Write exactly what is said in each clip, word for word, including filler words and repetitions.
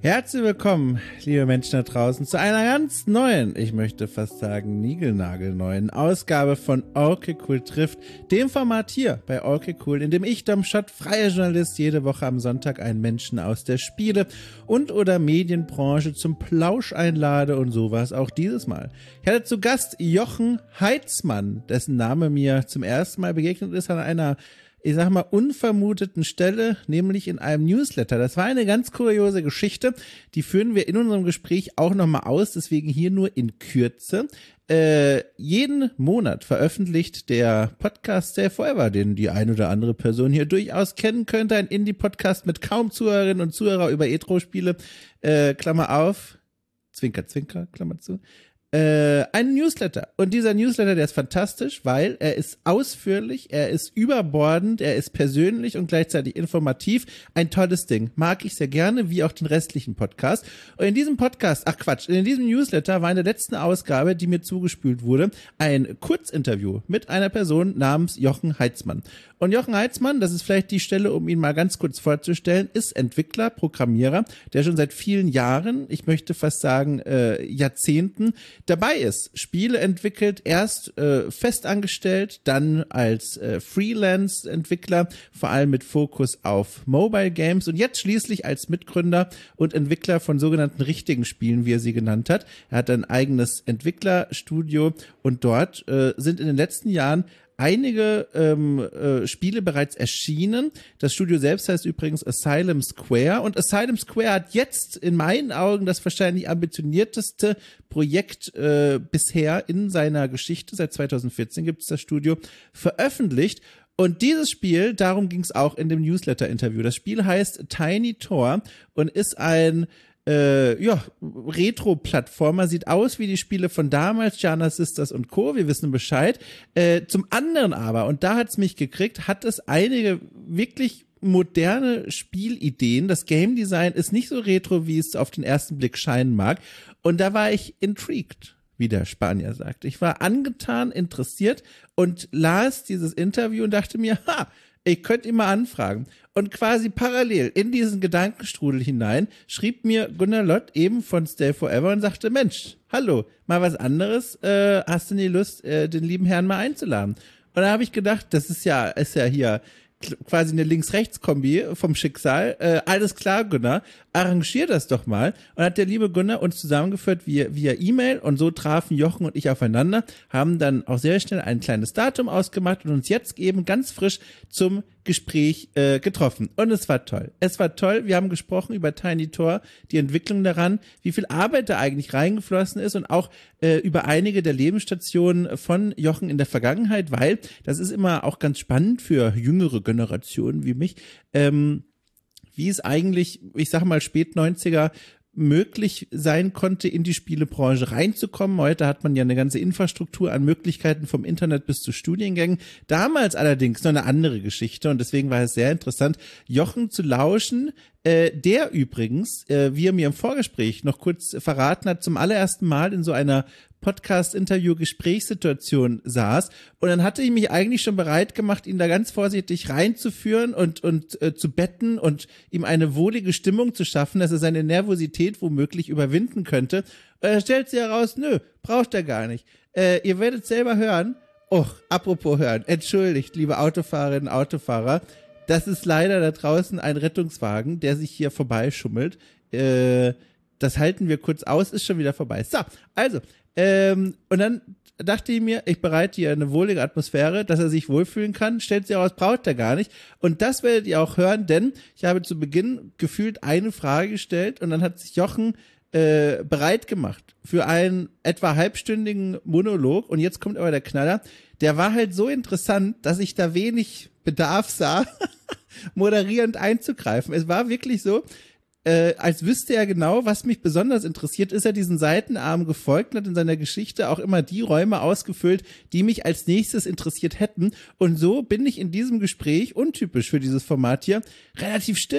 Herzlich willkommen, liebe Menschen da draußen, zu einer ganz neuen, ich möchte fast sagen niegelnagelneuen Ausgabe von Okay Cool trifft, dem Format hier bei Okay Cool, in dem ich, Dom Schott, freier Journalist, jede Woche am Sonntag einen Menschen aus der Spiele- und oder Medienbranche zum Plausch einlade, und so war es auch dieses Mal. Ich hatte zu Gast Jochen Heitzmann, dessen Name mir zum ersten Mal begegnet ist an einer, ich sag mal, unvermuteten Stelle, nämlich in einem Newsletter. Das war eine ganz kuriose Geschichte, die führen wir in unserem Gespräch auch nochmal aus, deswegen hier nur in Kürze. Äh, jeden Monat veröffentlicht der Podcast Stay Forever, den die ein oder andere Person hier durchaus kennen könnte, ein Indie-Podcast mit kaum Zuhörerinnen und Zuhörer über Etro-Spiele, äh, Klammer auf, Zwinker, Zwinker, Klammer zu, Äh, ein Newsletter. Und dieser Newsletter, der ist fantastisch, weil er ist ausführlich, er ist überbordend, er ist persönlich und gleichzeitig informativ. Ein tolles Ding. Mag ich sehr gerne, wie auch den restlichen Podcast. Und in diesem Podcast, ach Quatsch, in diesem Newsletter war in der letzten Ausgabe, die mir zugespült wurde, ein Kurzinterview mit einer Person namens Jochen Heitzmann. Und Jochen Heitzmann, das ist vielleicht die Stelle, um ihn mal ganz kurz vorzustellen, ist Entwickler, Programmierer, der schon seit vielen Jahren, ich möchte fast sagen äh, Jahrzehnten, dabei ist. Spiele entwickelt, erst äh, festangestellt, dann als äh, Freelance-Entwickler, vor allem mit Fokus auf Mobile Games und jetzt schließlich als Mitgründer und Entwickler von sogenannten richtigen Spielen, wie er sie genannt hat. Er hat ein eigenes Entwicklerstudio und dort äh, sind in den letzten Jahren einige ähm, äh, Spiele bereits erschienen. Das Studio selbst heißt übrigens Asylum Square und Asylum Square hat jetzt in meinen Augen das wahrscheinlich ambitionierteste Projekt äh, bisher in seiner Geschichte. Seit zweitausendvierzehn gibt es das Studio veröffentlicht. Und dieses Spiel, darum ging es auch in dem Newsletter-Interview. Das Spiel heißt Tiny Tor und ist ein Äh, ja, Retro-Plattformer, sieht aus wie die Spiele von damals, Giana Sisters und Co., wir wissen Bescheid. Äh, zum anderen aber, und da hat's mich gekriegt, hat es einige wirklich moderne Spielideen. Das Game Design ist nicht so retro, wie es auf den ersten Blick scheinen mag. Und da war ich intrigued, wie der Spanier sagt. Ich war angetan, interessiert und las dieses Interview und dachte mir, ha, ich könnte ihn mal anfragen. Und quasi parallel in diesen Gedankenstrudel hinein schrieb mir Gunnar Lott eben von Stay Forever und sagte, Mensch, hallo, mal was anderes, äh, hast du nie Lust, äh, den lieben Herrn mal einzuladen? Und da habe ich gedacht, das ist ja, ist ja hier quasi eine Links-Rechts-Kombi vom Schicksal. Äh, alles klar, Gunnar, arrangier das doch mal. Und hat der liebe Gunnar uns zusammengeführt via, via E-Mail und so trafen Jochen und ich aufeinander, haben dann auch sehr schnell ein kleines Datum ausgemacht und uns jetzt eben ganz frisch zum Gespräch äh, getroffen. Und es war toll. Es war toll. Wir haben gesprochen über Tiny Tor, die Entwicklung daran, wie viel Arbeit da eigentlich reingeflossen ist und auch äh, über einige der Lebensstationen von Jochen in der Vergangenheit, weil das ist immer auch ganz spannend für jüngere Generationen wie mich, ähm, wie es eigentlich, ich sag mal, spät neunziger möglich sein konnte, in die Spielebranche reinzukommen. Heute hat man ja eine ganze Infrastruktur an Möglichkeiten vom Internet bis zu Studiengängen. Damals allerdings noch eine andere Geschichte und deswegen war es sehr interessant, Jochen zu lauschen, äh, der übrigens, äh, wie er mir im Vorgespräch noch kurz verraten hat, zum allerersten Mal in so einer Podcast-Interview-Gesprächssituation saß und dann hatte ich mich eigentlich schon bereit gemacht, ihn da ganz vorsichtig reinzuführen und und äh, zu betten und ihm eine wohlige Stimmung zu schaffen, dass er seine Nervosität womöglich überwinden könnte. Und dann stellt sie heraus, nö, braucht er gar nicht. Äh, ihr werdet selber hören. Och, apropos hören, entschuldigt, liebe Autofahrerinnen und Autofahrer, das ist leider da draußen ein Rettungswagen, der sich hier vorbeischummelt. Äh, das halten wir kurz aus, ist schon wieder vorbei. So, also, Ähm, und dann dachte ich mir, ich bereite hier eine wohlige Atmosphäre, dass er sich wohlfühlen kann, stellt sich heraus, braucht er gar nicht. Und das werdet ihr auch hören, denn ich habe zu Beginn gefühlt eine Frage gestellt und dann hat sich Jochen äh, bereit gemacht für einen etwa halbstündigen Monolog. Und jetzt kommt aber der Knaller. Der war halt so interessant, dass ich da wenig Bedarf sah, moderierend einzugreifen. Es war wirklich so, Äh, als wüsste er genau, was mich besonders interessiert, ist er diesen Seitenarm gefolgt und hat in seiner Geschichte auch immer die Räume ausgefüllt, die mich als nächstes interessiert hätten. Und so bin ich in diesem Gespräch, untypisch für dieses Format hier, relativ still.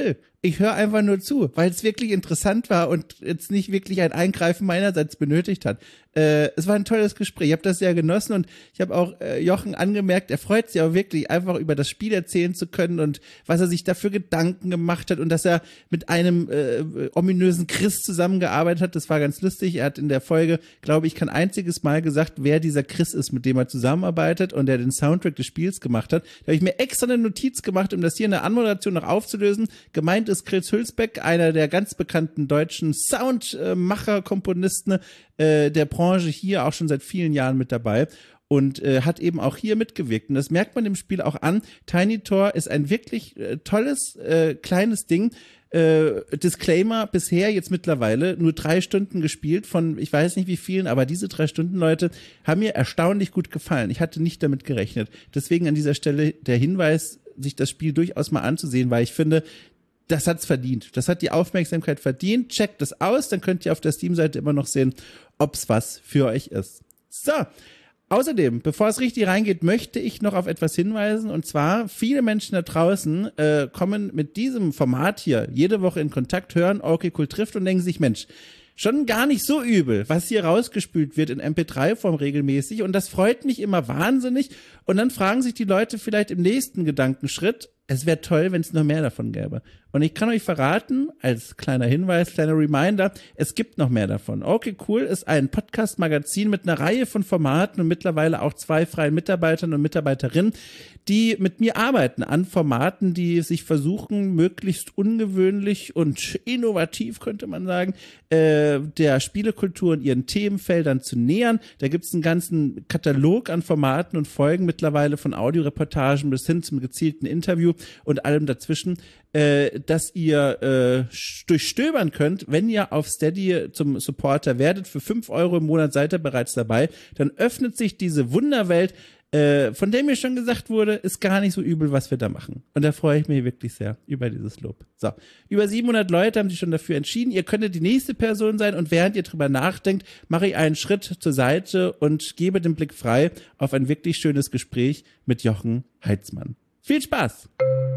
ich höre einfach nur zu, weil es wirklich interessant war und jetzt nicht wirklich ein Eingreifen meinerseits benötigt hat. Äh, es war ein tolles Gespräch, ich habe das sehr genossen und ich habe auch äh, Jochen angemerkt, er freut sich auch wirklich einfach über das Spiel erzählen zu können und was er sich dafür Gedanken gemacht hat und dass er mit einem äh, ominösen Chris zusammengearbeitet hat, das war ganz lustig. Er hat in der Folge, glaube ich, kein einziges Mal gesagt, wer dieser Chris ist, mit dem er zusammenarbeitet und der den Soundtrack des Spiels gemacht hat. Da habe ich mir extra eine Notiz gemacht, um das hier in der Anmoderation noch aufzulösen. Gemeint ist Chris Hülsbeck, einer der ganz bekannten deutschen Soundmacher, Komponisten äh, der Branche, hier auch schon seit vielen Jahren mit dabei. Und äh, hat eben auch hier mitgewirkt. Und das merkt man im Spiel auch an. Tiny Tor ist ein wirklich äh, tolles, äh, kleines Ding. Äh, Disclaimer, bisher jetzt mittlerweile nur drei Stunden gespielt von, ich weiß nicht wie vielen, aber diese drei Stunden, Leute, haben mir erstaunlich gut gefallen. Ich hatte nicht damit gerechnet. Deswegen an dieser Stelle der Hinweis, sich das Spiel durchaus mal anzusehen, weil ich finde, das hat's verdient. Das hat die Aufmerksamkeit verdient. Checkt das aus, dann könnt ihr auf der Steam-Seite immer noch sehen, ob's was für euch ist. So. Außerdem, bevor es richtig reingeht, möchte ich noch auf etwas hinweisen, und zwar viele Menschen da draußen äh, kommen mit diesem Format hier jede Woche in Kontakt, hören Okay Cool trifft und denken sich, Mensch, schon gar nicht so übel, was hier rausgespült wird in M P drei Form regelmäßig, und das freut mich immer wahnsinnig, und dann fragen sich die Leute vielleicht im nächsten Gedankenschritt, es wäre toll, wenn es noch mehr davon gäbe. Und ich kann euch verraten, als kleiner Hinweis, kleiner Reminder, es gibt noch mehr davon. Okay Cool ist ein Podcast-Magazin mit einer Reihe von Formaten und mittlerweile auch zwei freien Mitarbeitern und Mitarbeiterinnen, die mit mir arbeiten an Formaten, die sich versuchen, möglichst ungewöhnlich und innovativ, könnte man sagen, äh, der Spielekultur und ihren Themenfeldern zu nähern. Da gibt es einen ganzen Katalog an Formaten und Folgen mittlerweile, von Audioreportagen bis hin zum gezielten Interview und allem dazwischen, äh, dass ihr äh, durchstöbern könnt, wenn ihr auf Steady zum Supporter werdet. Für fünf Euro im Monat seid ihr bereits dabei. Dann öffnet sich diese Wunderwelt, äh, von der mir schon gesagt wurde, ist gar nicht so übel, was wir da machen. Und da freue ich mich wirklich sehr über dieses Lob. So, über siebenhundert Leute haben sich schon dafür entschieden. Ihr könntet die nächste Person sein, und während ihr drüber nachdenkt, mache ich einen Schritt zur Seite und gebe den Blick frei auf ein wirklich schönes Gespräch mit Jochen Heitzmann. Viel Spaß!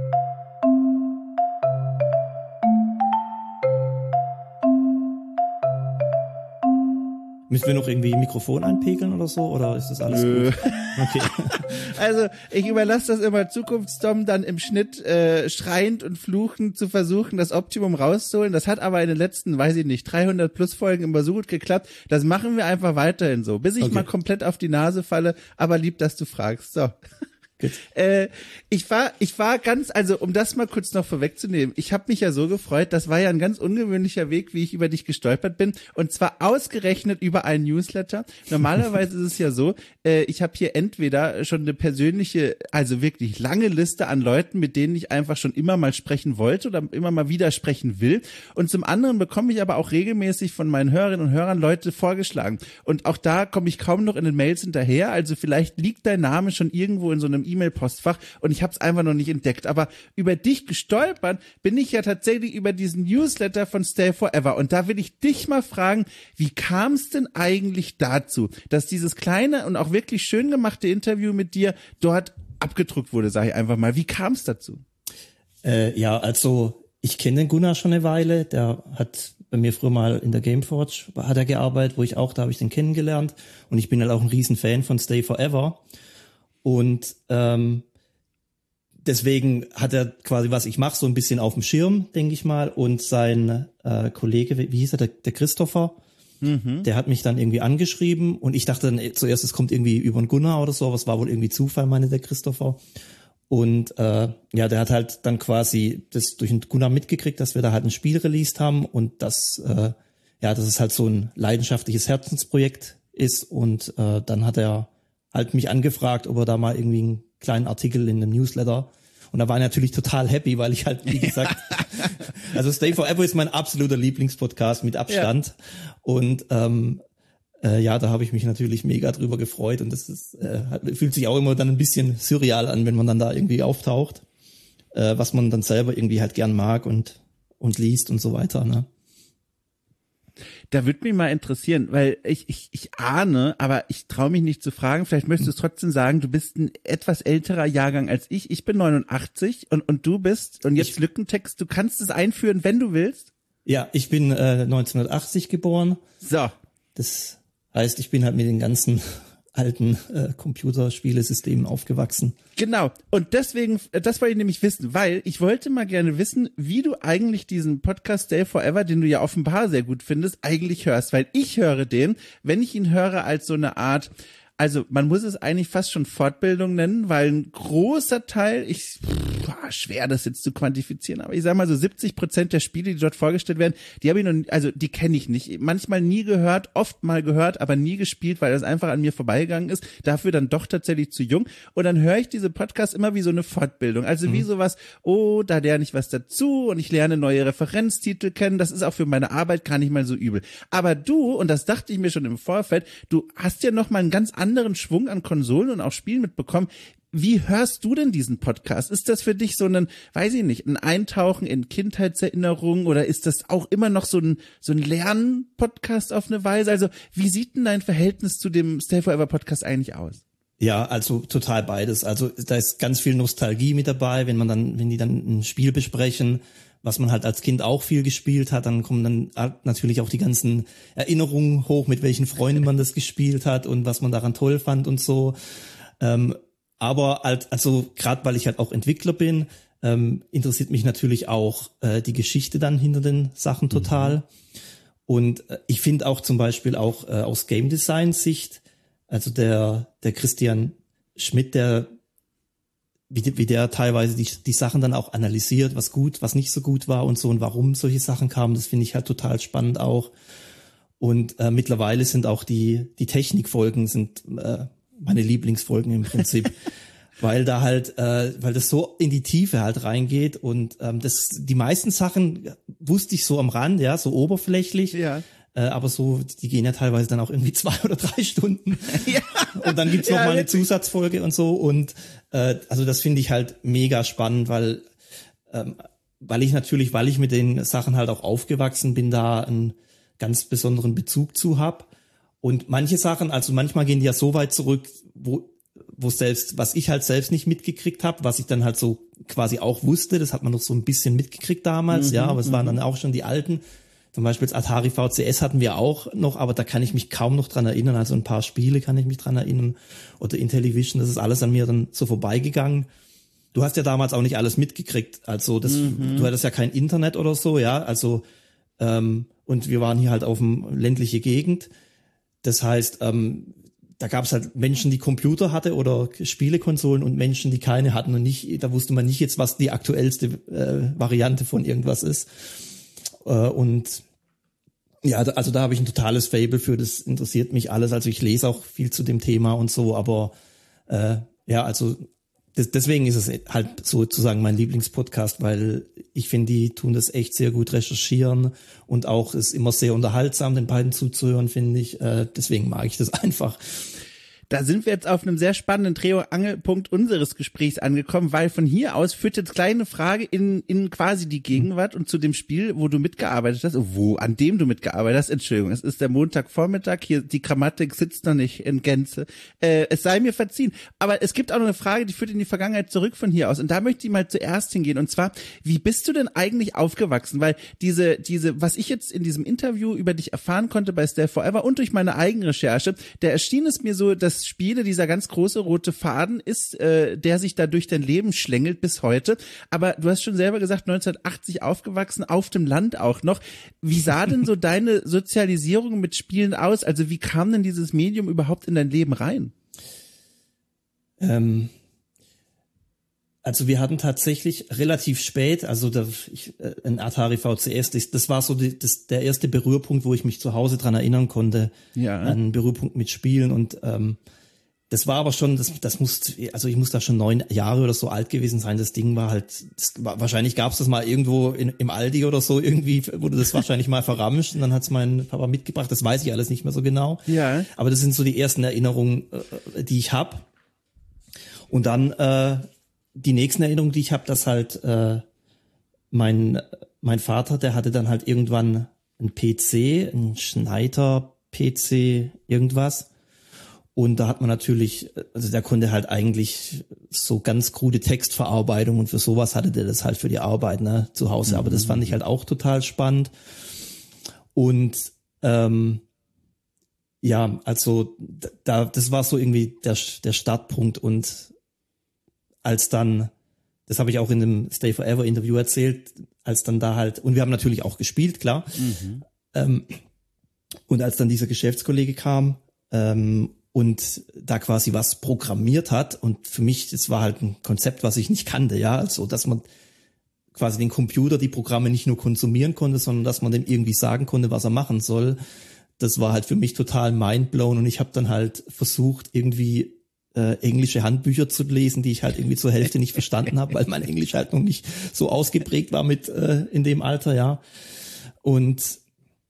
Müssen wir noch irgendwie Mikrofon einpegeln oder so, oder ist das alles Nö. gut? Okay. Also ich überlasse das immer Zukunftsdom dann im Schnitt äh, schreiend und fluchend zu versuchen, das Optimum rauszuholen. Das hat aber in den letzten, weiß ich nicht, dreihundert plus Folgen immer so gut geklappt. Das machen wir einfach weiterhin so, bis ich Okay. mal komplett auf die Nase falle. Aber lieb, dass du fragst. So. Äh, ich war, ich war ganz, also um das mal kurz noch vorwegzunehmen, ich habe mich ja so gefreut, das war ja ein ganz ungewöhnlicher Weg, wie ich über dich gestolpert bin, und zwar ausgerechnet über einen Newsletter. Normalerweise ist es ja so, äh, ich habe hier entweder schon eine persönliche, also wirklich lange Liste an Leuten, mit denen ich einfach schon immer mal sprechen wollte oder immer mal wieder sprechen will, und zum anderen bekomme ich aber auch regelmäßig von meinen Hörerinnen und Hörern Leute vorgeschlagen, und auch da komme ich kaum noch in den Mails hinterher, also vielleicht liegt dein Name schon irgendwo in so einem E-Mail-Postfach und ich habe es einfach noch nicht entdeckt. Aber über dich gestolpert bin ich ja tatsächlich über diesen Newsletter von Stay Forever. Und da will ich dich mal fragen, wie kam es denn eigentlich dazu, dass dieses kleine und auch wirklich schön gemachte Interview mit dir dort abgedruckt wurde, sage ich einfach mal. Wie kam es dazu? Äh, ja, also ich kenne den Gunnar schon eine Weile. Der hat bei mir früher mal in der Gameforge hat er gearbeitet, wo ich auch, da habe ich den kennengelernt. Und ich bin halt auch ein riesen Fan von Stay Forever. Und ähm, deswegen hat er quasi, was ich mache, so ein bisschen auf dem Schirm, denke ich mal. Und sein äh, Kollege, wie, wie hieß er, der, der Christopher, mhm. der hat mich dann irgendwie angeschrieben. Und ich dachte dann zuerst, es kommt irgendwie über einen Gunnar oder so, aber es war wohl irgendwie Zufall, meine der Christopher. Und äh, ja, der hat halt dann quasi das durch den Gunnar mitgekriegt, dass wir da halt ein Spiel released haben und das, äh, ja, dass es halt so ein leidenschaftliches Herzensprojekt ist. Und äh, dann hat er halt mich angefragt, ob er da mal irgendwie einen kleinen Artikel in einem Newsletter, und da war ich natürlich total happy, weil ich halt, wie gesagt, also Stay Forever ist mein absoluter Lieblingspodcast mit Abstand, ja. Und ähm, äh, ja, da habe ich mich natürlich mega drüber gefreut, und das ist, äh, fühlt sich auch immer dann ein bisschen surreal an, wenn man dann da irgendwie auftaucht, äh, was man dann selber irgendwie halt gern mag und und liest und so weiter, ne? Da würde mich mal interessieren, weil ich, ich, ich ahne, aber ich traue mich nicht zu fragen. Vielleicht möchtest du es trotzdem sagen, du bist ein etwas älterer Jahrgang als ich. Ich bin neunundachtzig und, und du bist, und jetzt ich, Lückentext, du kannst es einführen, wenn du willst. Ja, ich bin äh, neunzehnhundertachtzig geboren. So. Das heißt, ich bin halt mit den ganzen alten äh, Computerspielesystemen aufgewachsen. Genau. Und deswegen, das wollte ich nämlich wissen, weil ich wollte mal gerne wissen, wie du eigentlich diesen Podcast Stay Forever, den du ja offenbar sehr gut findest, eigentlich hörst. Weil ich höre den, wenn ich ihn höre, als so eine Art, also man muss es eigentlich fast schon Fortbildung nennen, weil ein großer Teil, ich, pff, schwer das jetzt zu quantifizieren, aber ich sag mal so siebzig Prozent der Spiele, die dort vorgestellt werden, die habe ich noch, also die kenne ich nicht. Manchmal nie gehört, oft mal gehört, aber nie gespielt, weil das einfach an mir vorbeigegangen ist. Dafür dann doch tatsächlich zu jung. Und dann höre ich diese Podcasts immer wie so eine Fortbildung. Also mhm. wie sowas, oh, da lerne ich was dazu und ich lerne neue Referenztitel kennen. Das ist auch für meine Arbeit gar nicht mal so übel. Aber du, und das dachte ich mir schon im Vorfeld, du hast ja noch mal einen ganz anderen anderen Schwung an Konsolen und auch Spielen mitbekommen. Wie hörst du denn diesen Podcast? Ist das für dich so ein, weiß ich nicht, ein Eintauchen in Kindheitserinnerungen oder ist das auch immer noch so ein, so ein Lernpodcast auf eine Weise? Also wie sieht denn dein Verhältnis zu dem Stay Forever Podcast eigentlich aus? Ja, also total beides. Also da ist ganz viel Nostalgie mit dabei, wenn man dann, wenn die dann ein Spiel besprechen, was man halt als Kind auch viel gespielt hat, dann kommen dann natürlich auch die ganzen Erinnerungen hoch, mit welchen Freunden man das gespielt hat und was man daran toll fand und so. Ähm, aber halt, also gerade weil ich halt auch Entwickler bin, ähm, interessiert mich natürlich auch äh, die Geschichte dann hinter den Sachen total. Mhm. Und äh, ich finde auch zum Beispiel auch äh, aus Game Design Sicht, also der der Christian Schmidt, der wie, wie der teilweise die, die Sachen dann auch analysiert, was gut, was nicht so gut war und so und warum solche Sachen kamen, das finde ich halt total spannend auch. Und äh, mittlerweile sind auch die die Technikfolgen sind äh, meine Lieblingsfolgen im Prinzip, weil da halt, äh, weil das so in die Tiefe halt reingeht und ähm, das die meisten Sachen wusste ich so am Rand, ja, so oberflächlich. Ja. Äh, aber so, die gehen ja teilweise dann auch irgendwie zwei oder drei Stunden. Ja. Und dann gibt's noch ja, mal eine Zusatzfolge und so. Und äh, also das finde ich halt mega spannend, weil ähm, weil ich natürlich, weil ich mit den Sachen halt auch aufgewachsen bin, da einen ganz besonderen Bezug zu hab. Und manche Sachen, also manchmal gehen die ja so weit zurück, wo wo selbst, was ich halt selbst nicht mitgekriegt habe, was ich dann halt so quasi auch wusste, das hat man noch so ein bisschen mitgekriegt damals, mhm, ja, aber es waren dann auch schon die alten. Zum Beispiel das Atari V C S hatten wir auch noch, aber da kann ich mich kaum noch dran erinnern. Also ein paar Spiele kann ich mich dran erinnern. Oder Intellivision, das ist alles an mir dann so vorbeigegangen. Du hast ja damals auch nicht alles mitgekriegt. Also das, mhm. du hattest ja kein Internet oder so, ja. Also ähm, und wir waren hier halt auf dem ländliche Gegend. Das heißt, ähm, da gab es halt Menschen, die Computer hatte oder Spielekonsolen und Menschen, die keine hatten. Und nicht, da wusste man nicht jetzt, was die aktuellste äh, Variante von irgendwas ist. Und ja, also da habe ich ein totales Faible für, das interessiert mich alles. Also ich lese auch viel zu dem Thema und so, aber äh, ja, also das, deswegen ist es halt sozusagen mein Lieblingspodcast, weil ich finde, die tun das echt sehr gut recherchieren und auch ist immer sehr unterhaltsam, den beiden zuzuhören, finde ich. Äh, deswegen mag ich das einfach. Da sind wir jetzt auf einem sehr spannenden Dreh- und Angelpunkt unseres Gesprächs angekommen, weil von hier aus führt jetzt kleine Frage in in quasi die Gegenwart und zu dem Spiel, wo du mitgearbeitet hast, wo, an dem du mitgearbeitet hast, Entschuldigung, es ist der Montagvormittag, hier die Grammatik sitzt noch nicht in Gänze, äh, es sei mir verziehen, aber es gibt auch noch eine Frage, die führt in die Vergangenheit zurück von hier aus und da möchte ich mal zuerst hingehen und zwar, wie bist du denn eigentlich aufgewachsen, weil diese, diese, was ich jetzt in diesem Interview über dich erfahren konnte bei Stay Forever und durch meine Eigenrecherche, da erschien es mir so, dass Spiele dieser ganz große rote Faden ist, äh, der sich da durch dein Leben schlängelt bis heute. Aber du hast schon selber gesagt, neunzehnhundertachtzig aufgewachsen, auf dem Land auch noch. Wie sah denn so deine Sozialisierung mit Spielen aus? Also wie kam denn dieses Medium überhaupt in dein Leben rein? Ähm, also wir hatten tatsächlich relativ spät, also der, ich, ein Atari V C S, das, das war so die, das, der erste Berührpunkt, wo ich mich zu Hause dran erinnern konnte, ja. Ein Berührpunkt mit Spielen und ähm, das war aber schon, das, das muss, also ich muss da schon neun Jahre oder so alt gewesen sein. Das Ding war halt, das war, wahrscheinlich gab es das mal irgendwo in, im Aldi oder so, irgendwie wurde das wahrscheinlich mal verramscht und dann hat's mein Papa mitgebracht. Das weiß ich alles nicht mehr so genau. Ja. Aber das sind so die ersten Erinnerungen, äh, die ich habe. Und dann äh, die nächsten Erinnerungen, die ich habe, dass halt äh, mein mein Vater, der hatte dann halt irgendwann ein P C, ein Schneider-P C, irgendwas. Und da hat man natürlich, also der konnte halt eigentlich so ganz krude Textverarbeitung und für sowas hatte der das halt für die Arbeit, ne, zu Hause. Aber das fand ich halt auch total spannend. Und ähm, ja, also da, das war so irgendwie der der Startpunkt. Und als dann, das habe ich auch in dem Stay Forever Interview erzählt, als dann da halt, und wir haben natürlich auch gespielt, klar. Mhm. Ähm, und als dann dieser Geschäftskollege kam, ähm, und da quasi was programmiert hat, und für mich, das war halt ein Konzept, was ich nicht kannte, ja, also dass man quasi den Computer, die Programme nicht nur konsumieren konnte, sondern dass man dem irgendwie sagen konnte, was er machen soll. Das war halt für mich total mindblown, und ich habe dann halt versucht, irgendwie äh, englische Handbücher zu lesen, die ich halt irgendwie zur Hälfte nicht verstanden habe, weil mein Englisch halt noch nicht so ausgeprägt war mit äh, in dem Alter, ja. Und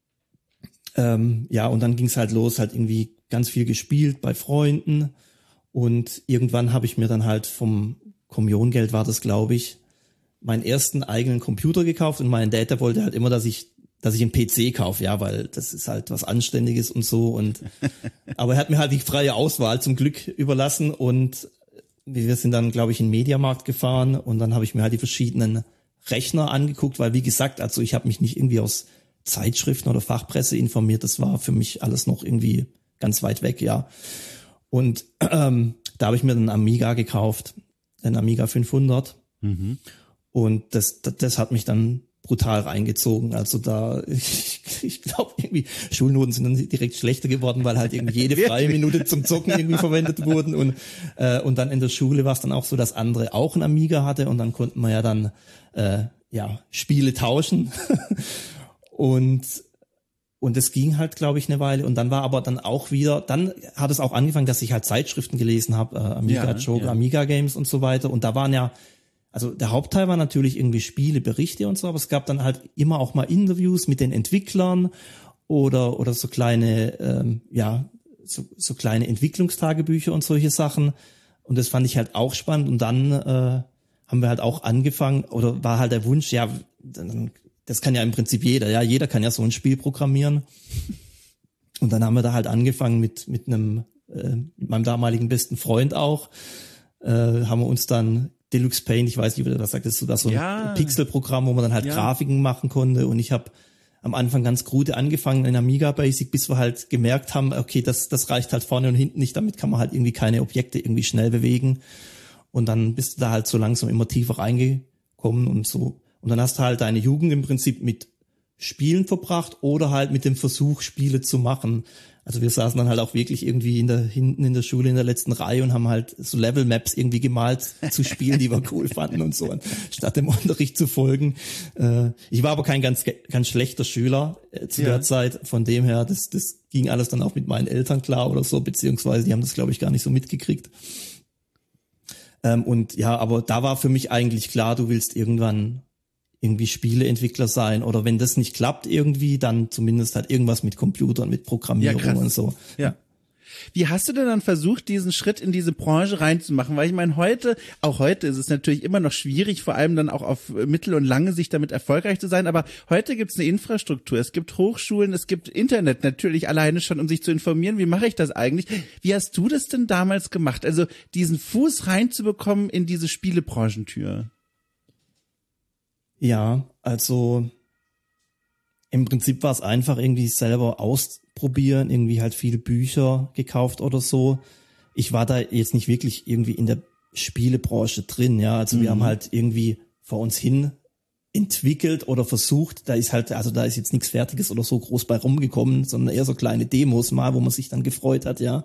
ähm, ja, und dann ging es halt los, halt irgendwie ganz viel gespielt bei Freunden, und irgendwann habe ich mir dann halt vom Kommuniongeld, war das, glaube ich, meinen ersten eigenen Computer gekauft, und mein Dad, der wollte halt immer, dass ich dass ich einen P C kaufe, ja, weil das ist halt was Anständiges und so, und aber er hat mir halt die freie Auswahl zum Glück überlassen, und wir sind dann, glaube ich, in den Mediamarkt gefahren, und dann habe ich mir halt die verschiedenen Rechner angeguckt, weil, wie gesagt, also ich habe mich nicht irgendwie aus Zeitschriften oder Fachpresse informiert, das war für mich alles noch irgendwie ganz weit weg, ja. Und ähm, da habe ich mir einen Amiga gekauft, einen Amiga fünfhundert. Mhm. Und das, das, das hat mich dann brutal reingezogen. Also da, ich, ich glaube, irgendwie Schulnoten sind dann direkt schlechter geworden, weil halt irgendwie jede freie Minute zum Zocken irgendwie verwendet wurden. Und äh, und dann in der Schule war es dann auch so, dass andere auch einen Amiga hatte, und dann konnten wir ja dann äh, ja Spiele tauschen. und Und es ging halt, glaube ich, eine Weile. Und dann war aber dann auch wieder, dann hat es auch angefangen, dass ich halt Zeitschriften gelesen habe, äh, Amiga ja, Joker, ja. Amiga Games und so weiter. Und da waren ja, also der Hauptteil war natürlich irgendwie Spiele, Berichte und so, aber es gab dann halt immer auch mal Interviews mit den Entwicklern oder oder so kleine, ähm, ja, so, so kleine Entwicklungstagebücher und solche Sachen. Und das fand ich halt auch spannend. Und dann äh, haben wir halt auch angefangen, oder war halt der Wunsch, ja, dann das kann ja im Prinzip jeder, ja, jeder kann ja so ein Spiel programmieren. Und dann haben wir da halt angefangen mit mit einem äh, mit meinem damaligen besten Freund auch, äh, haben wir uns dann Deluxe Paint, ich weiß nicht, wie du das sagtest, so das so ja. ein Pixelprogramm, wo man dann halt ja. Grafiken machen konnte, und ich habe am Anfang ganz krude angefangen in Amiga Basic, bis wir halt gemerkt haben, okay, das das reicht halt vorne und hinten nicht, damit kann man halt irgendwie keine Objekte irgendwie schnell bewegen, und dann bist du da halt so langsam immer tiefer reingekommen und so. Und dann hast du halt deine Jugend im Prinzip mit Spielen verbracht oder halt mit dem Versuch, Spiele zu machen. Also wir saßen dann halt auch wirklich irgendwie in der hinten in der Schule in der letzten Reihe und haben halt so Level Maps irgendwie gemalt zu Spielen, die wir cool fanden und so, statt dem Unterricht zu folgen. Ich war aber kein ganz ganz schlechter Schüler zu ja. der Zeit. Von dem her, das das ging alles dann auch mit meinen Eltern klar oder so, beziehungsweise die haben das, glaube ich, gar nicht so mitgekriegt. Und ja, aber da war für mich eigentlich klar, du willst irgendwann irgendwie Spieleentwickler sein, oder wenn das nicht klappt irgendwie, dann zumindest halt irgendwas mit Computern, mit Programmierung ja, und so. Ja. Wie hast du denn dann versucht, diesen Schritt in diese Branche reinzumachen? Weil ich meine, heute, auch heute ist es natürlich immer noch schwierig, vor allem dann auch auf mittel- und lange Sicht damit erfolgreich zu sein, aber heute gibt es eine Infrastruktur, es gibt Hochschulen, es gibt Internet natürlich alleine schon, um sich zu informieren, wie mache ich das eigentlich? Wie hast du das denn damals gemacht? Also diesen Fuß reinzubekommen in diese Spielebranchentür? Ja, also im Prinzip war es einfach irgendwie selber ausprobieren, irgendwie halt viele Bücher gekauft oder so. Ich war da jetzt nicht wirklich irgendwie in der Spielebranche drin, ja, also mhm. wir haben halt irgendwie vor uns hin entwickelt oder versucht, da ist halt, also da ist jetzt nichts Fertiges oder so groß bei rumgekommen, sondern eher so kleine Demos mal, wo man sich dann gefreut hat, ja.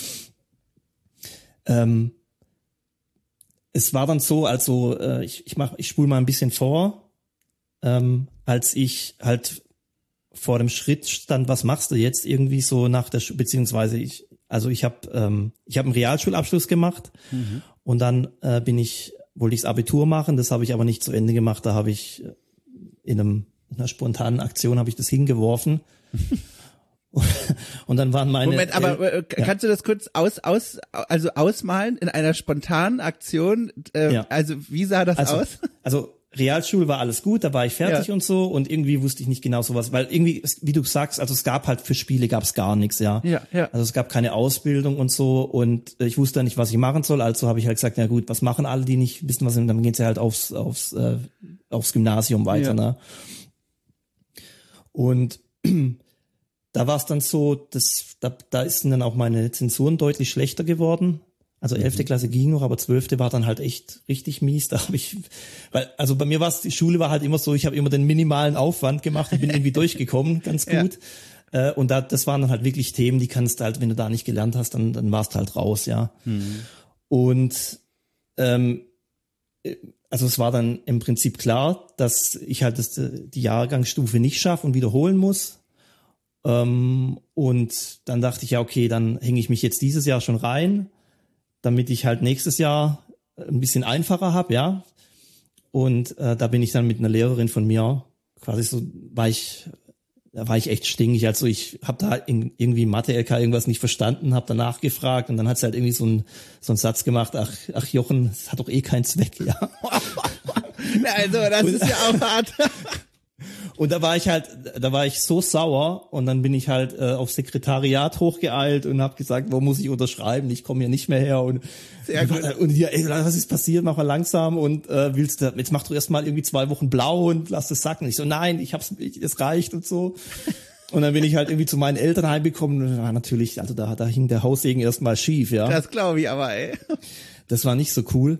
Ähm, es war dann so, also äh, ich ich mach, ich spule mal ein bisschen vor. Ähm, als ich halt vor dem Schritt stand, was machst du jetzt irgendwie so nach der, Sch- beziehungsweise ich, also ich habe ähm, ich habe einen Realschulabschluss gemacht mhm. und dann äh, bin ich, wollte ich das Abitur machen, das habe ich aber nicht zu Ende gemacht, da habe ich in einem in einer spontanen Aktion habe ich das hingeworfen. Und dann waren meine Moment, aber äh, kannst ja. du das kurz aus aus also ausmalen in einer spontanen Aktion? Äh, ja. Also wie sah das also, aus? Also Realschule war alles gut, da war ich fertig Ja. und so und irgendwie wusste ich nicht genau sowas, weil irgendwie, wie du sagst, also es gab halt für Spiele gab es gar nichts, ja. Ja, ja. Also es gab keine Ausbildung und so und ich wusste nicht, was ich machen soll, also habe ich halt gesagt, na gut, was machen alle, die nicht wissen, was sind, dann gehen sie halt aufs aufs äh, aufs Gymnasium weiter, Ja. ne? Und da war es dann so, dass da, da ist dann auch meine Zensuren deutlich schlechter geworden. Also elfte Klasse ging noch, aber zwölfte war dann halt echt richtig mies. Da habe ich, weil also bei mir war es, die Schule war halt immer so, ich habe immer den minimalen Aufwand gemacht und bin irgendwie durchgekommen, ganz gut. Ja. Äh, und da, das waren dann halt wirklich Themen, die kannst du halt, wenn du da nicht gelernt hast, dann, dann warst du halt raus, ja. Mhm. Und ähm, also es war dann im Prinzip klar, dass ich halt das, die Jahrgangsstufe nicht schaffe und wiederholen muss. Ähm, und dann dachte ich, ja okay, dann hänge ich mich jetzt dieses Jahr schon rein, damit ich halt nächstes Jahr ein bisschen einfacher habe, ja. Und äh, da bin ich dann mit einer Lehrerin von mir, quasi so, war ich, da war ich echt stinkig. Also ich habe da in, irgendwie Mathe-L K irgendwas nicht verstanden, habe danach gefragt und dann hat sie halt irgendwie so einen so einen Satz gemacht, ach, ach Jochen, das hat doch eh keinen Zweck, ja. Also das ist ja auch hart. Und da war ich halt, da war ich so sauer und dann bin ich halt äh, aufs Sekretariat hochgeeilt und habe gesagt, wo muss ich unterschreiben? Ich komme hier nicht mehr her und Sehr gut. und ja, ey, was ist passiert? Mach mal langsam und äh, willst du jetzt mach du erst mal irgendwie zwei Wochen blau und lass das sacken. Ich so nein, ich hab's, ich, es reicht und so. Und dann bin ich halt irgendwie zu meinen Eltern heimgekommen und war natürlich, also da da hing der Haussegen erstmal schief, ja. Das glaube ich aber, ey. Das war nicht so cool.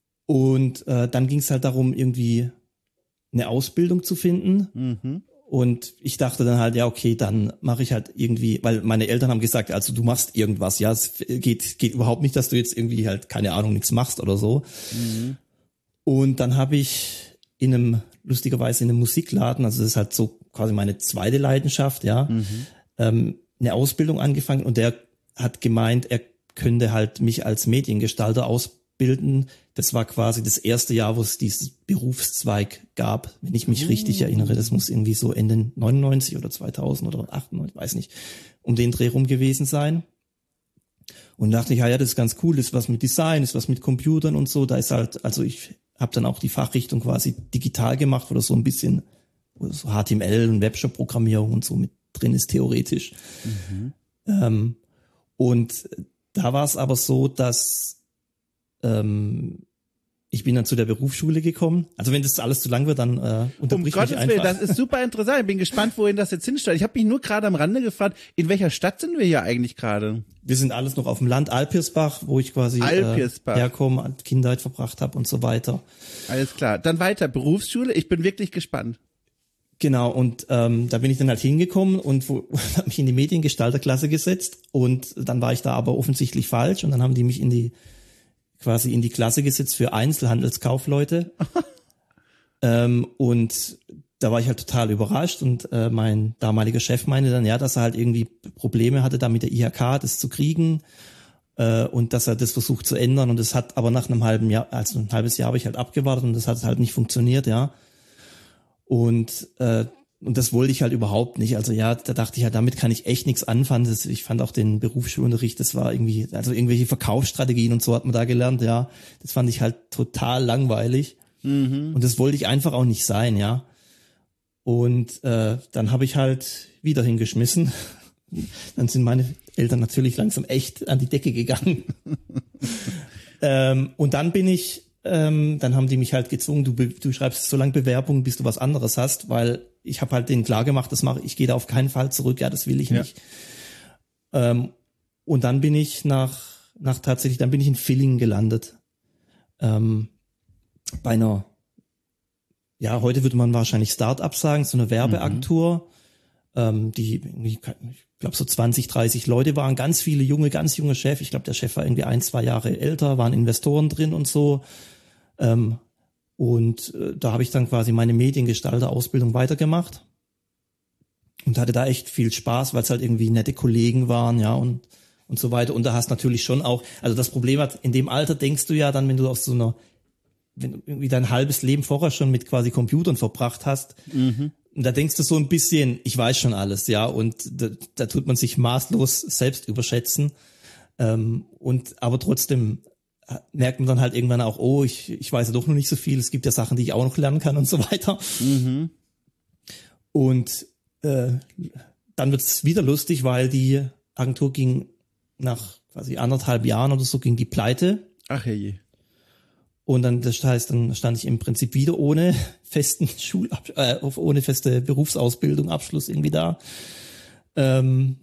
Und äh, dann ging es halt darum, irgendwie eine Ausbildung zu finden. Mhm. Und ich dachte dann halt, ja, okay, dann mache ich halt irgendwie, weil meine Eltern haben gesagt, also du machst irgendwas, ja, es geht geht überhaupt nicht, dass du jetzt irgendwie halt, keine Ahnung, nichts machst oder so. Mhm. Und dann habe ich in einem, lustigerweise in einem Musikladen, also das ist halt so quasi meine zweite Leidenschaft, ja, mhm. ähm, eine Ausbildung angefangen und der hat gemeint, er könnte halt mich als Mediengestalter ausbilden. Das war quasi das erste Jahr, wo es dieses Berufszweig gab, wenn ich mich mm. richtig erinnere. Das muss irgendwie so Ende neunundneunzig oder zweitausend oder achtundneunzig, weiß nicht, um den Dreh rum gewesen sein. Und dachte ich, ja, ja, das ist ganz cool, das ist was mit Design, das ist was mit Computern und so. Da ist halt, also ich habe dann auch die Fachrichtung quasi digital gemacht, oder so ein bisschen so H T M L und Webshop-Programmierung und so mit drin ist theoretisch. Mhm. Ähm, und da war es aber so, dass ähm, ich bin dann zu der Berufsschule gekommen. Also wenn das alles zu lang wird, dann äh, unterbrich um mich Gottes einfach. Willen, das ist super interessant. Ich bin gespannt, wohin das jetzt hinstellt. Ich habe mich nur gerade am Rande gefragt, in welcher Stadt sind wir hier eigentlich gerade? Wir sind alles noch auf dem Land Alpirsbach, wo ich quasi Alpirsbach. äh, herkomme, Kindheit verbracht habe und so weiter. Alles klar. Dann weiter, Berufsschule. Ich bin wirklich gespannt. Genau, und ähm, da bin ich dann halt hingekommen und wo, habe mich in die Mediengestalterklasse gesetzt und dann war ich da aber offensichtlich falsch und dann haben die mich in die quasi in die Klasse gesetzt für Einzelhandelskaufleute. ähm, und da war ich halt total überrascht und äh, mein damaliger Chef meinte dann, ja, dass er halt irgendwie Probleme hatte, da mit der I H K das zu kriegen äh, und dass er das versucht zu ändern und das hat aber nach einem halben Jahr, also ein halbes Jahr habe ich halt abgewartet und das hat halt nicht funktioniert, ja. Und äh, und das wollte ich halt überhaupt nicht. Also ja, da dachte ich halt, damit kann ich echt nichts anfangen. Das, ich fand auch den Berufsschulunterricht, das war irgendwie, also irgendwelche Verkaufsstrategien und so hat man da gelernt, ja. Das fand ich halt total langweilig. Mhm. Und das wollte ich einfach auch nicht sein, ja. Und äh, dann habe ich halt wieder hingeschmissen. Dann sind meine Eltern natürlich langsam echt an die Decke gegangen. ähm, und dann bin ich Ähm, dann haben die mich halt gezwungen, du, du schreibst so lange Bewerbungen, bis du was anderes hast, weil ich habe halt denen klar gemacht, das mache ich, gehe da auf keinen Fall zurück, ja, das will ich ja. nicht. Ähm, und dann bin ich nach, nach tatsächlich, dann bin ich in Villingen gelandet. Ähm, bei einer, ja, heute würde man wahrscheinlich Start-up sagen, so eine Werbeagentur, mhm. ähm, die, ich glaube so zwanzig, dreißig Leute waren, ganz viele junge, ganz junge Chef. Ich glaube, der Chef war irgendwie ein, zwei Jahre älter, waren Investoren drin und so. Ähm, und äh, da habe ich dann quasi meine Mediengestalter-Ausbildung weitergemacht und hatte da echt viel Spaß, weil es halt irgendwie nette Kollegen waren, ja, und und so weiter. Und da hast natürlich schon auch, also das Problem hat, in dem Alter denkst du ja dann, wenn du aus so einer, wenn du irgendwie dein halbes Leben vorher schon mit quasi Computern verbracht hast, mhm. und da denkst du so ein bisschen, ich weiß schon alles, ja, und da, da tut man sich maßlos selbst überschätzen. Ähm, und aber trotzdem merkt man dann halt irgendwann auch, oh, ich, ich weiß ja doch noch nicht so viel, es gibt ja Sachen, die ich auch noch lernen kann und so weiter. Mhm. Und äh, dann wird's wieder lustig, weil die Agentur ging nach quasi anderthalb Jahren oder so, ging die pleite. Ach je. Und dann, das heißt, dann stand ich im Prinzip wieder ohne festen Schulab äh, ohne feste Berufsausbildung, Abschluss irgendwie da. Ähm,